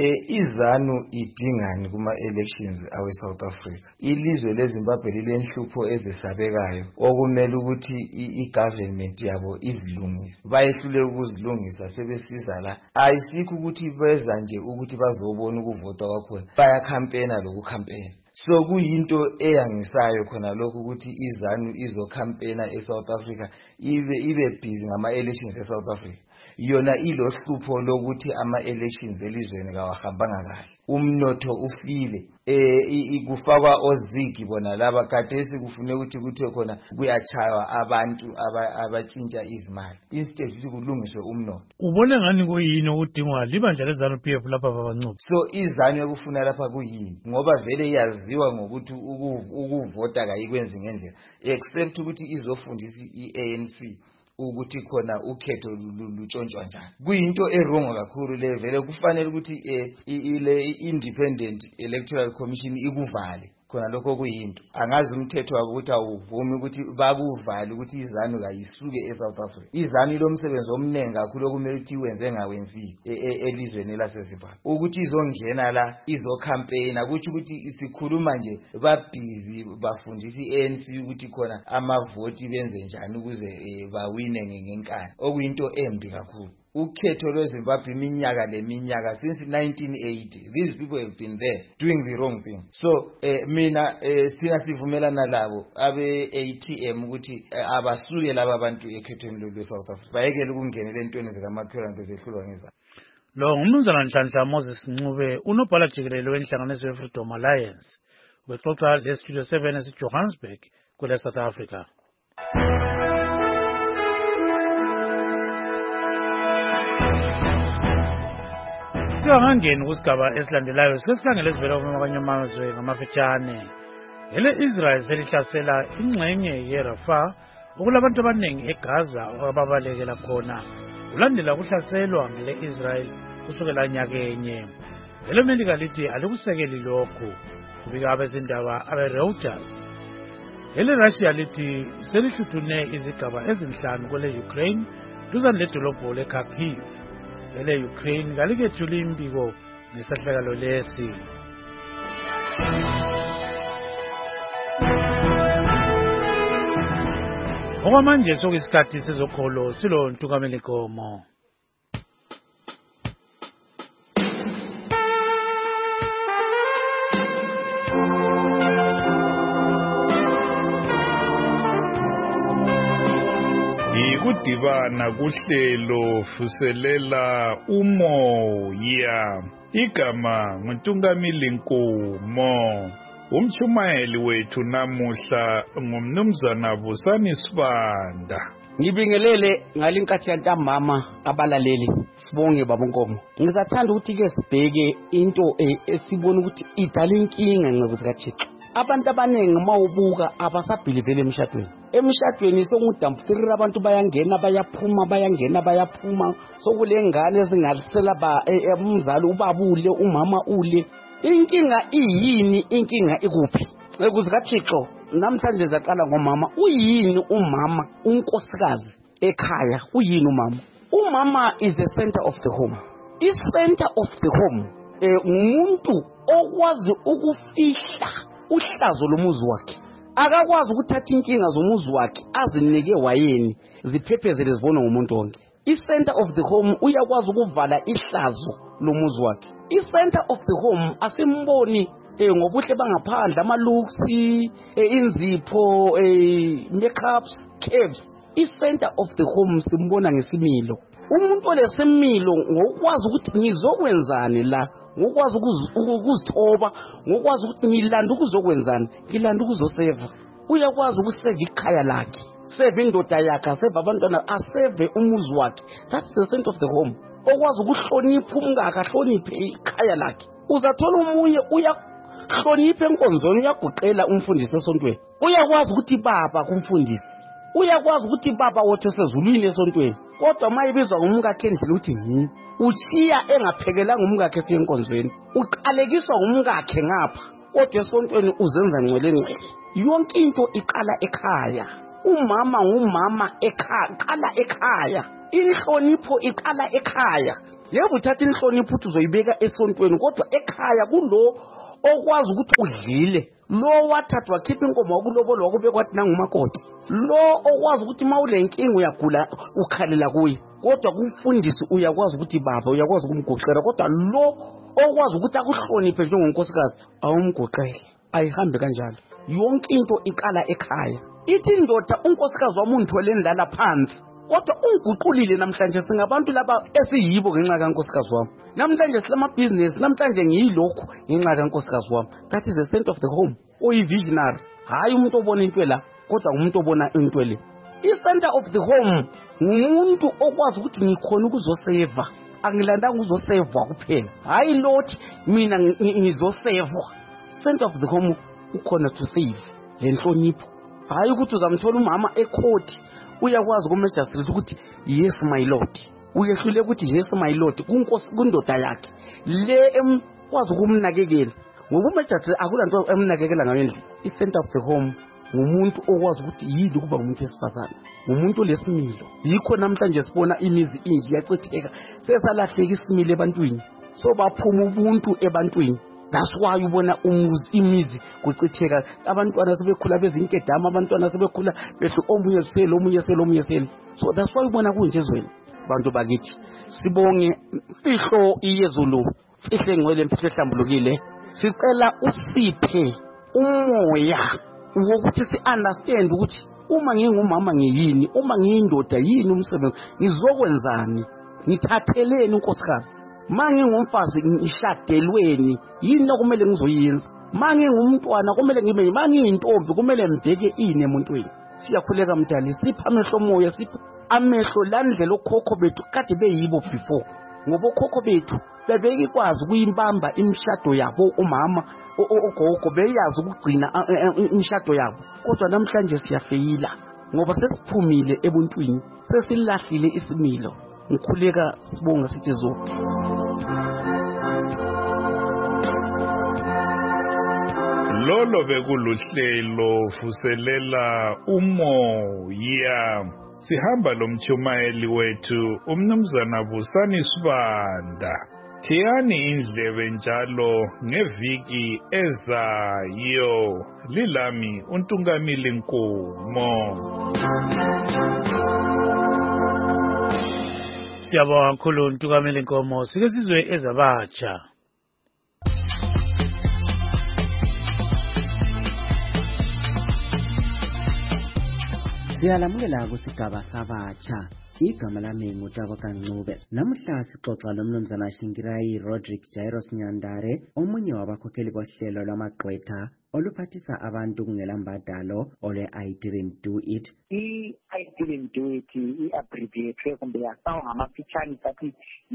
IZANU idingani kuma-elections awe-South Africa. Ilizwe leZimbabwe lilenhlupho ezesabekayo okumele ukuthi i-government yabo izilungise. Bayehlule ukuzilungisa sebesiza la. Ayisikho ukuthi beza nje ukuthi bazobona ukuvotwa kwakhona. Bayakhampena lokukhampena. So kuyinto eyangisayo khona lokho ukuthi iZANU izokhampena eSouth Africa ibe busy ngama-elections eSouth Africa. Yona ilohlupho lokuthi ama-elections elizweni kawahambanga kahle. Umnotho ufile. Kufakwa ozigi bona laba khathesi kufune ukuthi kuthiwe khona kuyachaywa abantu abatshintsha izimali. Instead kulungiswe umnotho. Ubone ngani kuyini ukudingwa libandla leZANU-PF lapha babancube? So iZANU ekufuna lapha kuyini? Ngoba vele yaziwa ngokuthi ukuvota kayikwenzi ngendlela. Except ukuthi izofundisa i-ANC ukuthi khona ukhetho lutshontshwa njani. Kuyinto erongo kakhulu le, vele kufanele ukuthi ile Independent Electoral Commission ikuvale. Khona lokho kuyinto angazi umthetho wabo ukuthi awuvumi ukuthi bakuvale ukuthi iZANU kayisuke eSouth Africa. iZANU lomsebenzi omnengi kakhulu okumele ukuthi iwenze ngawenzi elizweni laseZimbabwe ukuthi izongena la izokhampena, kuthi ukuthi sikhuluma nje babhizi bafundisa iANC ukuthi khona amavoti benze njani ukuze bawine ngenkani, okuyinto embi kakhulu. Ukhetho lweZimbabwe iminyaka leminyaka since 1980, these people have been there doing the wrong thing. So mina sina sivumelana labo abe-ATM ukuthi abasuke laba abantu ekhethweni lwe-South Africa, bayekele ukungenela entweni zikamakhelwane bezehlulwa ngezandla. Lo ngumnumzana Nhlanhla Moses Ncube, unobhala jikelele wenhlanganiso ye-Freedom Alliance, wexoxa leStudio 7 eseJohannesburg kwele South Africa. Siyangangeni kusigaba esilandelayo sesikhangele esivela kwamanye amazwe ngamafitshane. Israel selihlasela ingxenye yeRafah okulabantu abaningi eGaza ababalekela khona kulandela ukuhlaselwa ngele-Israel kusukela nyakenye. Melika lithi alikusekeli lokhu, kubika abezindaba abe-Reuters. Russia lithi selihluthune izigaba ezinhlanu kwele-Ukraine duzane ledolobho le-Kharkiv. Ukraine kalikethuli imbiko nesahlakalo lesi. Okwamanje sokuyisikhathi sezokholo silo Ntukameli Gomo. Ikudibana kuhlelo fuselela umoya. Igama nguNtungamili Nkomo. Umchumayeli wethu namuhla ngumnumzana Busani Sibanda. Ngibingelele ngalinkathi yantambama abalaleli sibonge babonkomo. Ngizathanda ukuthi ke sibheke into esibona ukuthi idala inkinga nceku zikaThixo. Abantu abanengi mawubuka abasabhilivele emshadweni. Emshadweni sokudamputirira abantu bayangena bayaphuma bayangena bayaphuma sokulengane ezingasela umzali ubabule umama ule. Inkinga iyini inkinga ikuphi? Nceku zikaThixo namhlanje zaqala ngomama. Uyini umama unkosikazi ekhaya? Uyini umama? Umama is the center of the home. Is center of the home umuntu okwazi ukufihla uhlazo lomuzi wakhe. Akakwazi ukuthatha inkinga zomuzi wakhe azinike wayeni ziphephezele zibona umuntu wonke. I-center of the home uyakwazi ukuvala ihlazo lomuzi wakhe. I-center of the home asimboni ngobuhle bangaphandle ama-looks, inzipho, makeups, caves. I-center of the home simbona ngesimilo. Umuntu olesimilo ngokwazi ukuthi ngizokwenzani la, ngokwazi ukuzithoba, ngokwazi ukuthi ngilanda ukuzokwenzani, ngilanda ukuzoseva. Uyakwazi ukuseva ikhaya lakhe, save indoda yakhe, save abantwana, aseve umuzi wakhe. That's the center of the home. Okwazi ukuhlonipha umngaka, ahloniphe ikhaya lakhe. Uzathola umunye uyahlonipha enkonzweni, uyaguqela umfundisi esontweni. Uyakwazi ukuthi baba kumfundisi. Uyakwazi ukuthi baba wothe sezulwini esontweni. Kodwa mayibizwa ngumkakhe endlela uthi uchiya engaphekelanga umkakhe enkonzweni. Uqalekiswa ngumkakhe ngapha. Kodwa esontweni uzenza ngcwele. Yonke into iqala ekhaya. Umama ngumama ekhaya, qala ekhaya. Inhlonipho iqala ekhaya. Yebo uthatha inhlonipho uthi uzoyibeka esontweni, kodwa ekhaya kulo okwazi ukuthi udlile. Lo wathatha wakhipha inkomo wakulobolo wakubeka wathi nangumakoti. Lo okwazi ukuthi mawule inkinga uyagula ukhalela kuye. Kodwa kumfundisi uyakwazi ukuthi baba uyakwazi ukumgoqela, kodwa lo okwazi ukuthi akuhloniphe njengonkosikazi awumgoqele. Ayihambe kanjalo. Yonke into iqala ekhaya. Ithi indoda unkosikazi wami undithole ndlala phansi. Kodwa unguqulile namhlanje singabantu laba esiyibo ngenxa kankosikazi wami. Namhlanje silamabhizinesi, namhlanje ngiyilokho ngenxa kankosikazi wami. That is the center of the home. Oyivisionary. Hayi umuntu obona into la, kodwa umuntu obona into le. I-center of the home ngumuntu okwazi ukuthi ngikhona ukuzoseva. Angilandanga ukuzoseva kuphela. Hayi lothi mina ngizoseva. Center of the home ukhona to save. Lenhlonipho. Hayi ukuthi uzamthola umama ecourt uyakwazi kumajasithi ukuthi yes my lord. Uyehlule ukuthi yes my lord kunkosi kundoda yakhe. Le emkwazi ukumnakekela. Ngoba umajasithi akulanto emnakekela ngawendle. I-center of the home ngumuntu okwazi ukuthi yini kuba umuntu esifazana. Ngumuntu lesimilo. Yikho namhlanje sibona imizi inji yacitheka. Sesalahleka isimilo ebantwini. So baphuma ubuntu ebantwini. That's why ubona imizi kucitheka. Abantwana sebekhula bezinkedama, abantwana sebekhula behle omunye selo omunye selo omunye selo. So that's why ubona kunje ezweni. Bantu bakithi sibonge fihlo iyezulu, fihle ngcwele mfihle hlambulukile. Sicela usiphe umoya wokuthi si-understand ukuthi uma ngingumama ngiyini, uma ngiyindoda yini umsebenzi, ngizokwenzani, ngithatheleni unkosikazi. Mangi ngumfazi ngishadelweni yini okumele ngizoyenza. Mangi ngumntwana kumele ngibe, mangi intombi kumele mbheke ini emuntweni. Siyakhuleka mntana sipha amehlo moya, sipha amehlo landlela okhokho bethu kade beyibo before. Ngoba okhokho bethu bebekwazi ukuyimbamba imishado yabo, umama ogogo beyazi ukugcina imishado yabo. Kodwa namhlanje siyafeyila ngoba sesiphumile ebuntwini, sesilahlile isimilo. Ngikhuleka sibonga sithi zo. Lolo bekuluhlelo fuselela umoya. Sihamba lo mchumayeli wethu umnumzana Busani Sibanda. Thiyani indlebe njalo ngeviki ezayo. Lilami uNtungamili Nkomo. Siyabonga kakhulu uNtungamili Nkomo. Sike sizwe ezabatsha. Siyalamukela kusigaba sabatsha. Igama lami nguTabo Kancube. Namuhla sixoxa nomnumzana Shingirayi Rodrick Jairus Nyandare, omunye wabakhokheli bohlelo lwamagqwetha oluphathisa abantu kungela mbadalo ole I didn't do it. I didn't do it i-abbreviate kumbe yasawa ngamafitshane sathi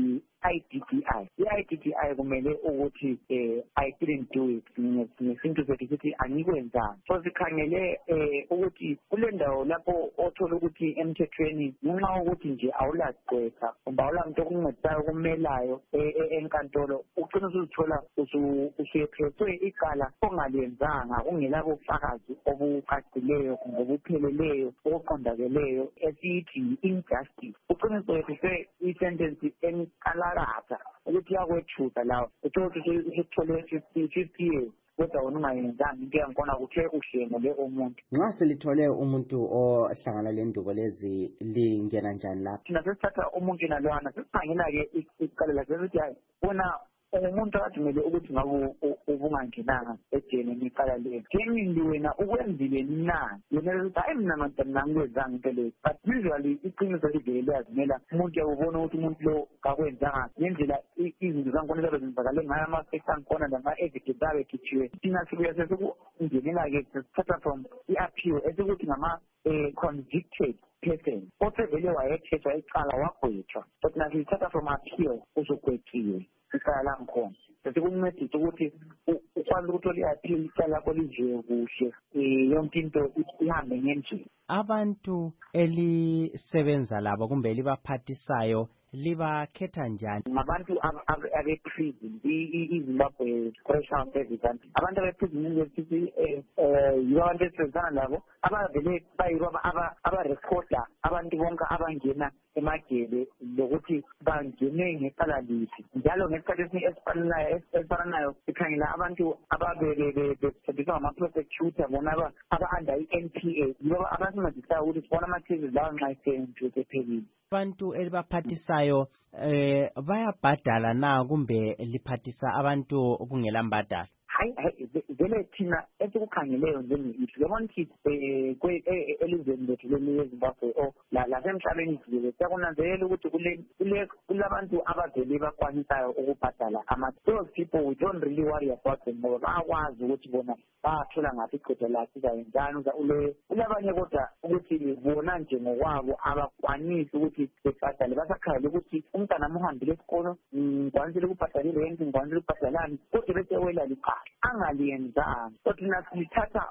i-IDDI. I-IDDI kumele ukuthi I didn't do it ngesintu sethu sithi angikwenzanga. So sikhangele ukuthi kule ndawo lapho othola ukuthi emthethweni ngenxa ukuthi nje awulagqwetha kumbe awulamuntu okuncedisayo kumelayo enkantolo ugcina usuzithola usuyephethwe icala ongalenzanga ungela bufakazi obucacileyo kumbe obupheleleyo obuqondakeleyo esithi injustice. Ugcina usuyephethe isentence enkalarata ukuthi yakwethuka lawo uthole usithole 50 years. Kodwa wona ungayenzanga into yakhona kuthe uhlenge le umuntu. Nxa selithole umuntu ohlangana lendubo lezi lingena njani lapho? Thina sesithatha umuntu nalwana sesikhangela-ke icala lakhe sithi hayi wona umuntu akadumele ukuthi ngabe ubungangenanga ejele icala leyo. Kenini wena ukwenzile na? Yena ukuthi hayi mina madam ngikwenzanga into leyo. But usually iqiniso livele liyazimela umuntu yakubona ukuthi umuntu lo kakwenzanga ngendlela izinto zankhona zabe zenzakale ngayo ama-facts angikhona nama-evidence abe khitshiwe. Thina sibuya sesekungenela-ke sesithatha from i-appeal esikuthi convicted person osevele wayethethwa icala wagwetshwa. But nasithatha from appeal uzogwetshiwe icala langikhona. Sesikuncedisa ukuthi ukwazi ukuthi oli-appeal icala lakho liziwe kuhle yonke into ihambe ngendlela. Abantu elisebenza labo kumbe libaphathisayo libakhetha njani? Ngabantu abe-prison iZimbabwe Correctional Service. Abantu abe-prison university yibo abantu esebenzana labo abavele bayibo abarekhoda abantu bonke abangena emagele lokuthi bangene ngecala liphi. Njalo ngesikhathi esifananayo sikhangela abantu ababesebenziswa ngama-prosecutor bona aba-under i-NPA yibo abasincedisayo ukuthi sibone ama-cases lawa nxa esephelile. Abantu elibaphathisayo bayabhadala na kumbe liphathisa abantu kungela mbadalo? Hayi vele thina esikukhangeleyo njenge-ithi yabona ukuthi elizweni lethu leZimbabwe lasemhlabeni jikelele siyakunanzelela ukuthi kulabantu abavele bakwanisayo ukubhadala those people we don't really worry about them ngoba bayakwazi ukuthi bona bathola ngaphi igqwetha lakhe izayenzani kulabanye kodwa ukuthi bona nje ngokwabo abakwanisi ukuthi bebhadale basakhayela ukuthi umntana uhambile esikolo ngikwanisile ukubhadala irenti ngikwanisile ukubhadalani kodwa bese wela licala angaliyenzanga. So thina silithatha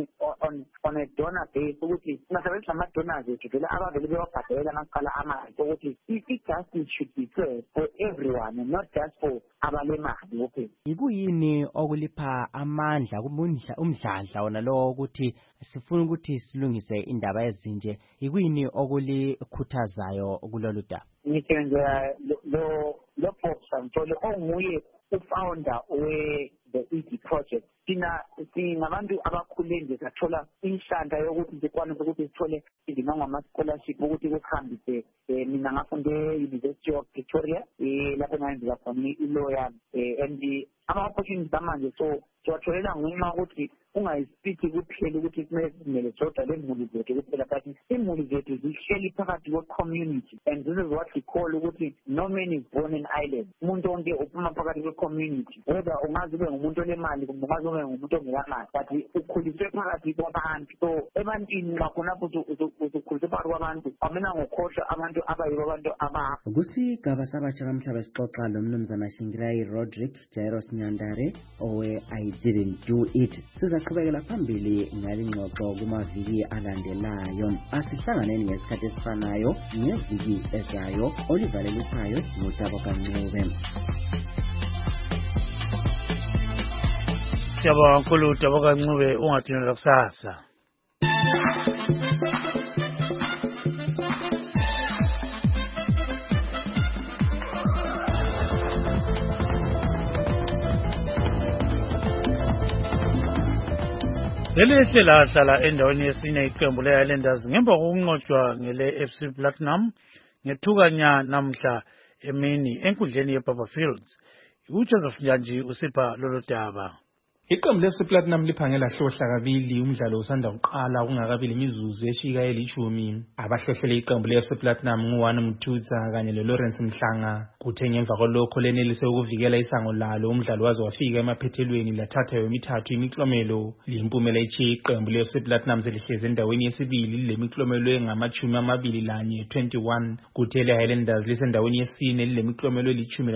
on a donor base ukuthi singasebenzisa ama-donors ethu vele abavele bewabhadalela amaqala amahle ukuthi i-justice should be fair for everyone and not just for abalemali kuphela. Yikuyini okulipha amandla umdladla wona lo ukuthi sifuna ukuthi silungise indaba ezinje? Yikuyini okulikhuthazayo kulolu daba? Ngithenga lo Bob Ntole onguye ufounder we-the ED project. Thina singabantu abakhule nje sathola inhlanhla yokuthi sikwanise ukuthi sithole izinto ngama-scholarship ukuthi kusihambise. Mina ngafunde e-University of Pretoria lapho engayenzela khona i-lawyer and ama-opportunities amanje so siwatholela ngenxa ukuthi ungayisithi kuphela ukuthi kumele sodwa lemuli zethu kuphela but imuli zethu zihleli phakathi kwe-community and this is what we call ukuthi no man is born an island. Umuntu wonke uphuma phakathi kwe-community whether ungaze ube ngumuntu olemali kumbe ungaze ube ngumuntu ongelamali but ukhuliswe phakathi kwabantu. So ebantwini bakhonapho usukhuliswe phakathi kwabantu amena ngokhohlwa abantu abayibo abantu kusigaba sabatsha namhlanje sixoxa lomnumzana Shingirayi Rodrick Jairus Nyandare owe I didn't do it. Sizaqhubekela phambili ngalingxoxo kumaviki alandelayo. Asihlanganeni ngesikhathi esifanayo ngeviki ezayo. Olivalelisayo nguTabo Kancube. Siyabonga kakhulu uTabo Kancube, ungathini kusasa. Selehle lahlala endaweni yesine iqembu le-Highlanders ngemva kokunqotshwa ngele-FC Platinum ngethukanya namhla emini enkundleni ye-Baba Fields. uJoseph Njanji usipha lolu daba. Iqembu le-FC Platinum liphangela hlohla kabili umdlalo usanda kuqala kungakabili imizuzu eshika elishumi. Abahlohlele iqembu le-FC Platinum ngu-1 Mthutsa kanye lo-Lawrence Mhlanga. Kuthe ngemva kwalokho lenelise ukuvikela isango lalo umdlalo waze wafika emaphethelweni lathatha yomithathu imiklomelo. Limpumela ichiye iqembu le-FC Platinum selihlezi endaweni yesibili lilemiklomelo engama-21 21. Kuthe le-Highlanders lisendaweni yesine lilemiklomelo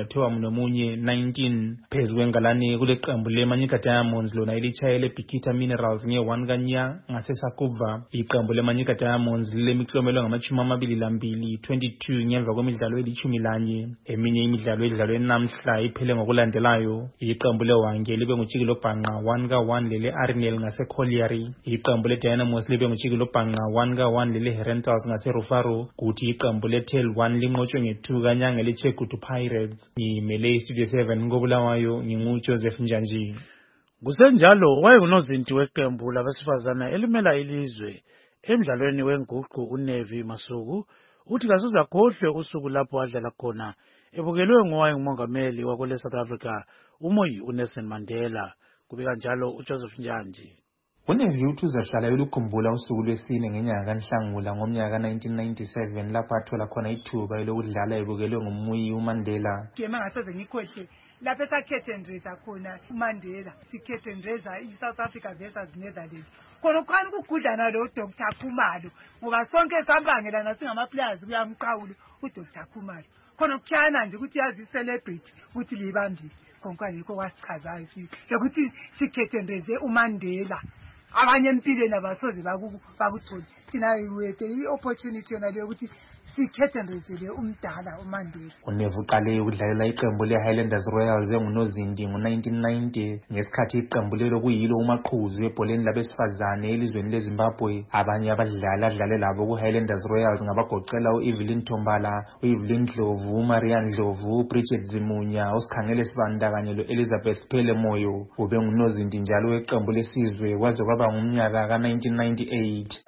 eli-11 19. Phezu kwengalane kule qembu le-Manyika Diamonds lona ilitshayele Bikita Minerals nge-1 kanya ngaseSakuva. Iqembu le-Manyika Diamonds lilemiklomelo engama-22 22 ngemva kwemidlalo eli-11. Eminye imidlalo edlalwe namhla iphele ngokulandelayo. Iqembu le-Hwange libe nguJikilo Bhanqa 1-1 lele-Arnel ngase-Colliery. Iqembu le-Dynamos libe nguJikilo Bhanqa 1-1 lele-Herentals ngase-Rufaro. Kuthi iqembu le-Tel 1 linqotshwe nge-2 kanya ngele-Chegutu Pirates. Ngimele iStudio 7 ngoBulawayo nginguJoseph Njanji. Kusenjalo wayengunozinti weqembu labesifazana elimela ilizwe emdlalweni wenguqu uNevi Masuku uthi kasuzakhohlwe usuku lapho adlala khona ebukelwe ngowayengumongameli wakwele South Africa uMoyi uNelson Mandela. Kubika njalo uJoseph Njanji. uNevi uthi uzahlala elukhumbula usuku lwesine ngenyanga kaNhlangula ngomnyaka ka-1997 lapho athola khona ithuba lokudlala ebukelwe nguMoyi uMandela. Ngasoze ngikhohle lapho esakhethendreza khona uMandela sikhethendreza iSouth Africa versus Netherlands khona ukhani ukugudlana lo Dr. Khumalo ngoba sonke sambangela nasingamaplayers kuyamqhawula uDr. Khumalo khona ukukhana nje ukuthi yazi celebrity ukuthi libambile konke yikho wasichazayo ukuthi sikhethendreze uMandela abanye empilweni abasoze bakuthola thina wethe i-opportunity yona leyo ukuthi sikhethendrezele umdala uMandela. uNevi uqale ukudlalela iqembu le-Highlanders Royals engunozindi ngo-1990 ngesikhathi iqembu lelo kuyilo umaqhuzu ebholeni labesifazane elizweni leZimbabwe. Abanye abadlali adlale labo ku-Highlanders Royals ngabagoqela u-Evelyn Thombala, u-Evelyn Dlovu, uMarian Dlovu, uBridget Zimunya, uSikhangele Sibanda kanye lo-Elizabeth Phele Moyo. Ube ngunozindi njalo weqembu lesizwe kwaze kwaba ngumnyaka ka-1998.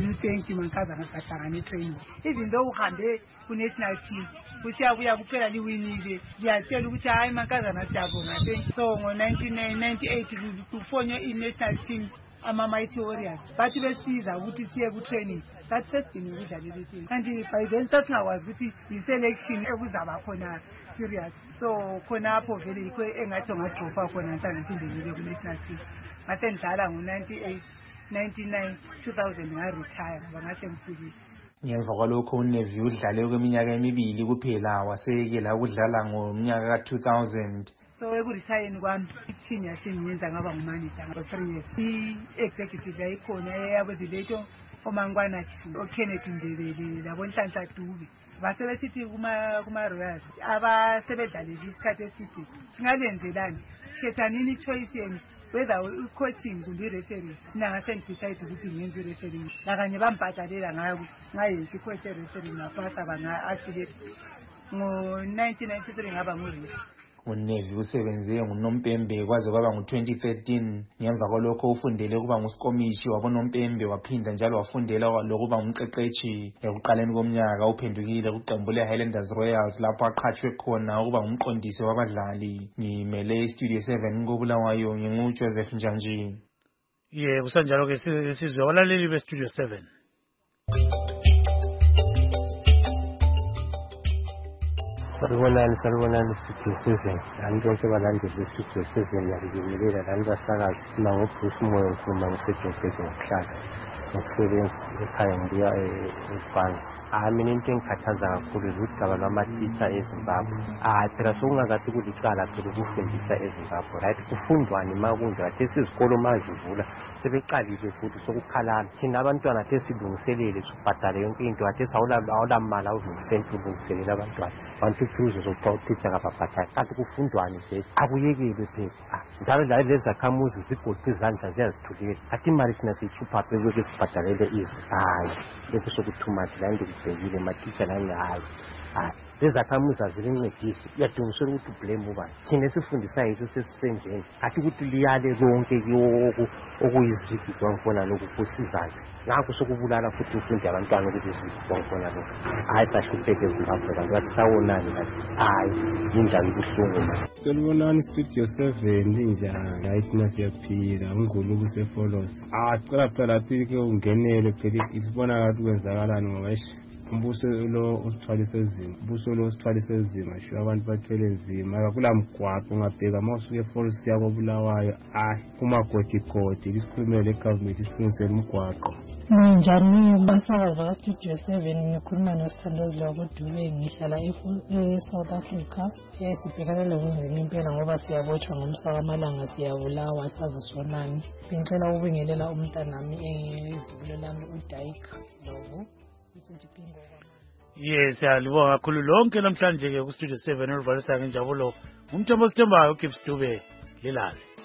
Even though uhambe ku-national team usiyabuya kuphela liwinile liyatshela ukuthi hayi mankazana siyabonga so ngo-1998 kufonywe i-national team ama-Mighty Warriors bathi besiza ukuthi siye ku-training sathi sesidinga ukudlalela isinye kanti by then sasingakwazi ukuthi yi-selection ekuzaba khona serious so khonapho vele yikho engathi ngadropa khona ngiphindele ku-national team ngasendlala ngo-98 99 2000 ngaretire ngoba ngase ngifikile. Ngemva kwalokho uNevi udlale kweminyaka emibili kuphela wasekela ukudlala ngomnyaka ka-2000. So ekuretire kwami i-team yasengiyenza ngaba ngumanager ngo-3 years. I-executive yayikhona eyabezeleto oMangwana oKenneth Ndebele labonhlanhla Dube basebesithi kuma-Royals abasebedlalele isikhathi eside singalenzelani khethanini ichoice yenu whether coaching kumbe i-referee mina ngase-decide ukuthi ngenze i-referee lakanye bambhadalela ngayenza i-coach e-referee ngapasa banga-affiliate ngo-1993 ngaba ngurefa. uNevi usebenze ngunompembe kwaze kwaba ngu-2013. Ngemva kwalokho ufundele ukuba nguskomishi wabonompembe waphinda njalo wafundela lokuba ngumqeqeshi. Ekuqaleni komnyaka uphendukile kuqembu le-Highlanders Royals lapho aqhatshwe khona ukuba ngumqondisi wabadlali. Ngimele iStudio 7 ngoBulawayo nginguJoseph Njanji. Kusanjalo ke sizwe abalaleli beStudio 7. Salibonani Studio 7 lani bonke balandeli beStudio 7 yalibelela lani basakazi mina ngoBruce Moyo ngikhuluma ngiseJoburg ngokuhlala ngokusebenza ekhaya ngibuya ebhange. Mina into engikhathaza kakhulu udaba lwamatitsha eZimbabwe. Phela sokungakathi kulicala phela ukufundisa eZimbabwe right kufundwani makunje kade izikolo mazivula sebeqalile futhi sokukhalala thina abantwana kade silungiselele sibhadale yonke into kade awulamali awuzisenti ulungiselela abantwana abantu ujuze zokutitsha kababhadali kanti kufundwani nje akuyekele phela njalo lezi zakhamuzi zigoqe izandla ziyazithulela kade imali thina siyikhupha phela sibhadalele hayi lokhu sokuthuma nje la ndikubhekile matitsha nani hayi lezakhamuzi azilincedisi uyadingisela ukuthi ublame ubani thina esifundisayo yiso sesisendleni athi ukuthi liyale konke okuyizigi kwangkhona lokhu kusizayo ngakho sokubulala futhi imfundo yabantwana ukuthi izigi kwangkhona lokhu hayi sahlupheke eZimbabwe kanti bathi sawonani kanti hayi indaba ibuhlungu manje. Solibonani Studio 7 linjani hayi thina siyaphila unguluku sefolos cela athi-ke ungenele phela isibona kathi kwenzakalani ngoba umbuso lo usithwalise nzima sho abantu bathwele nzima kula mgwaqo ungabheka uma usuke eFalls yako Bulawayo kumagodigodi isikhulumele egovernment isiqinisele umgwaqo. Njani basakazi baka-Studio 7 ngikhuluma noSithandazile Dube ngihlala eSouth Africa sibhekana nobunzima impela ngoba siyabotshwa ngomsaka amalanga siyabulawa sazi sonani bengicela ukubingelela umntanami ezibulo lami uDaika Lobo. Yes, siyalibonga kakhulu lonke namhlanje ke ku Studio 7 ulivalisa ngenjabulo. Umthombo sithembayo uGibbs Dube lilale.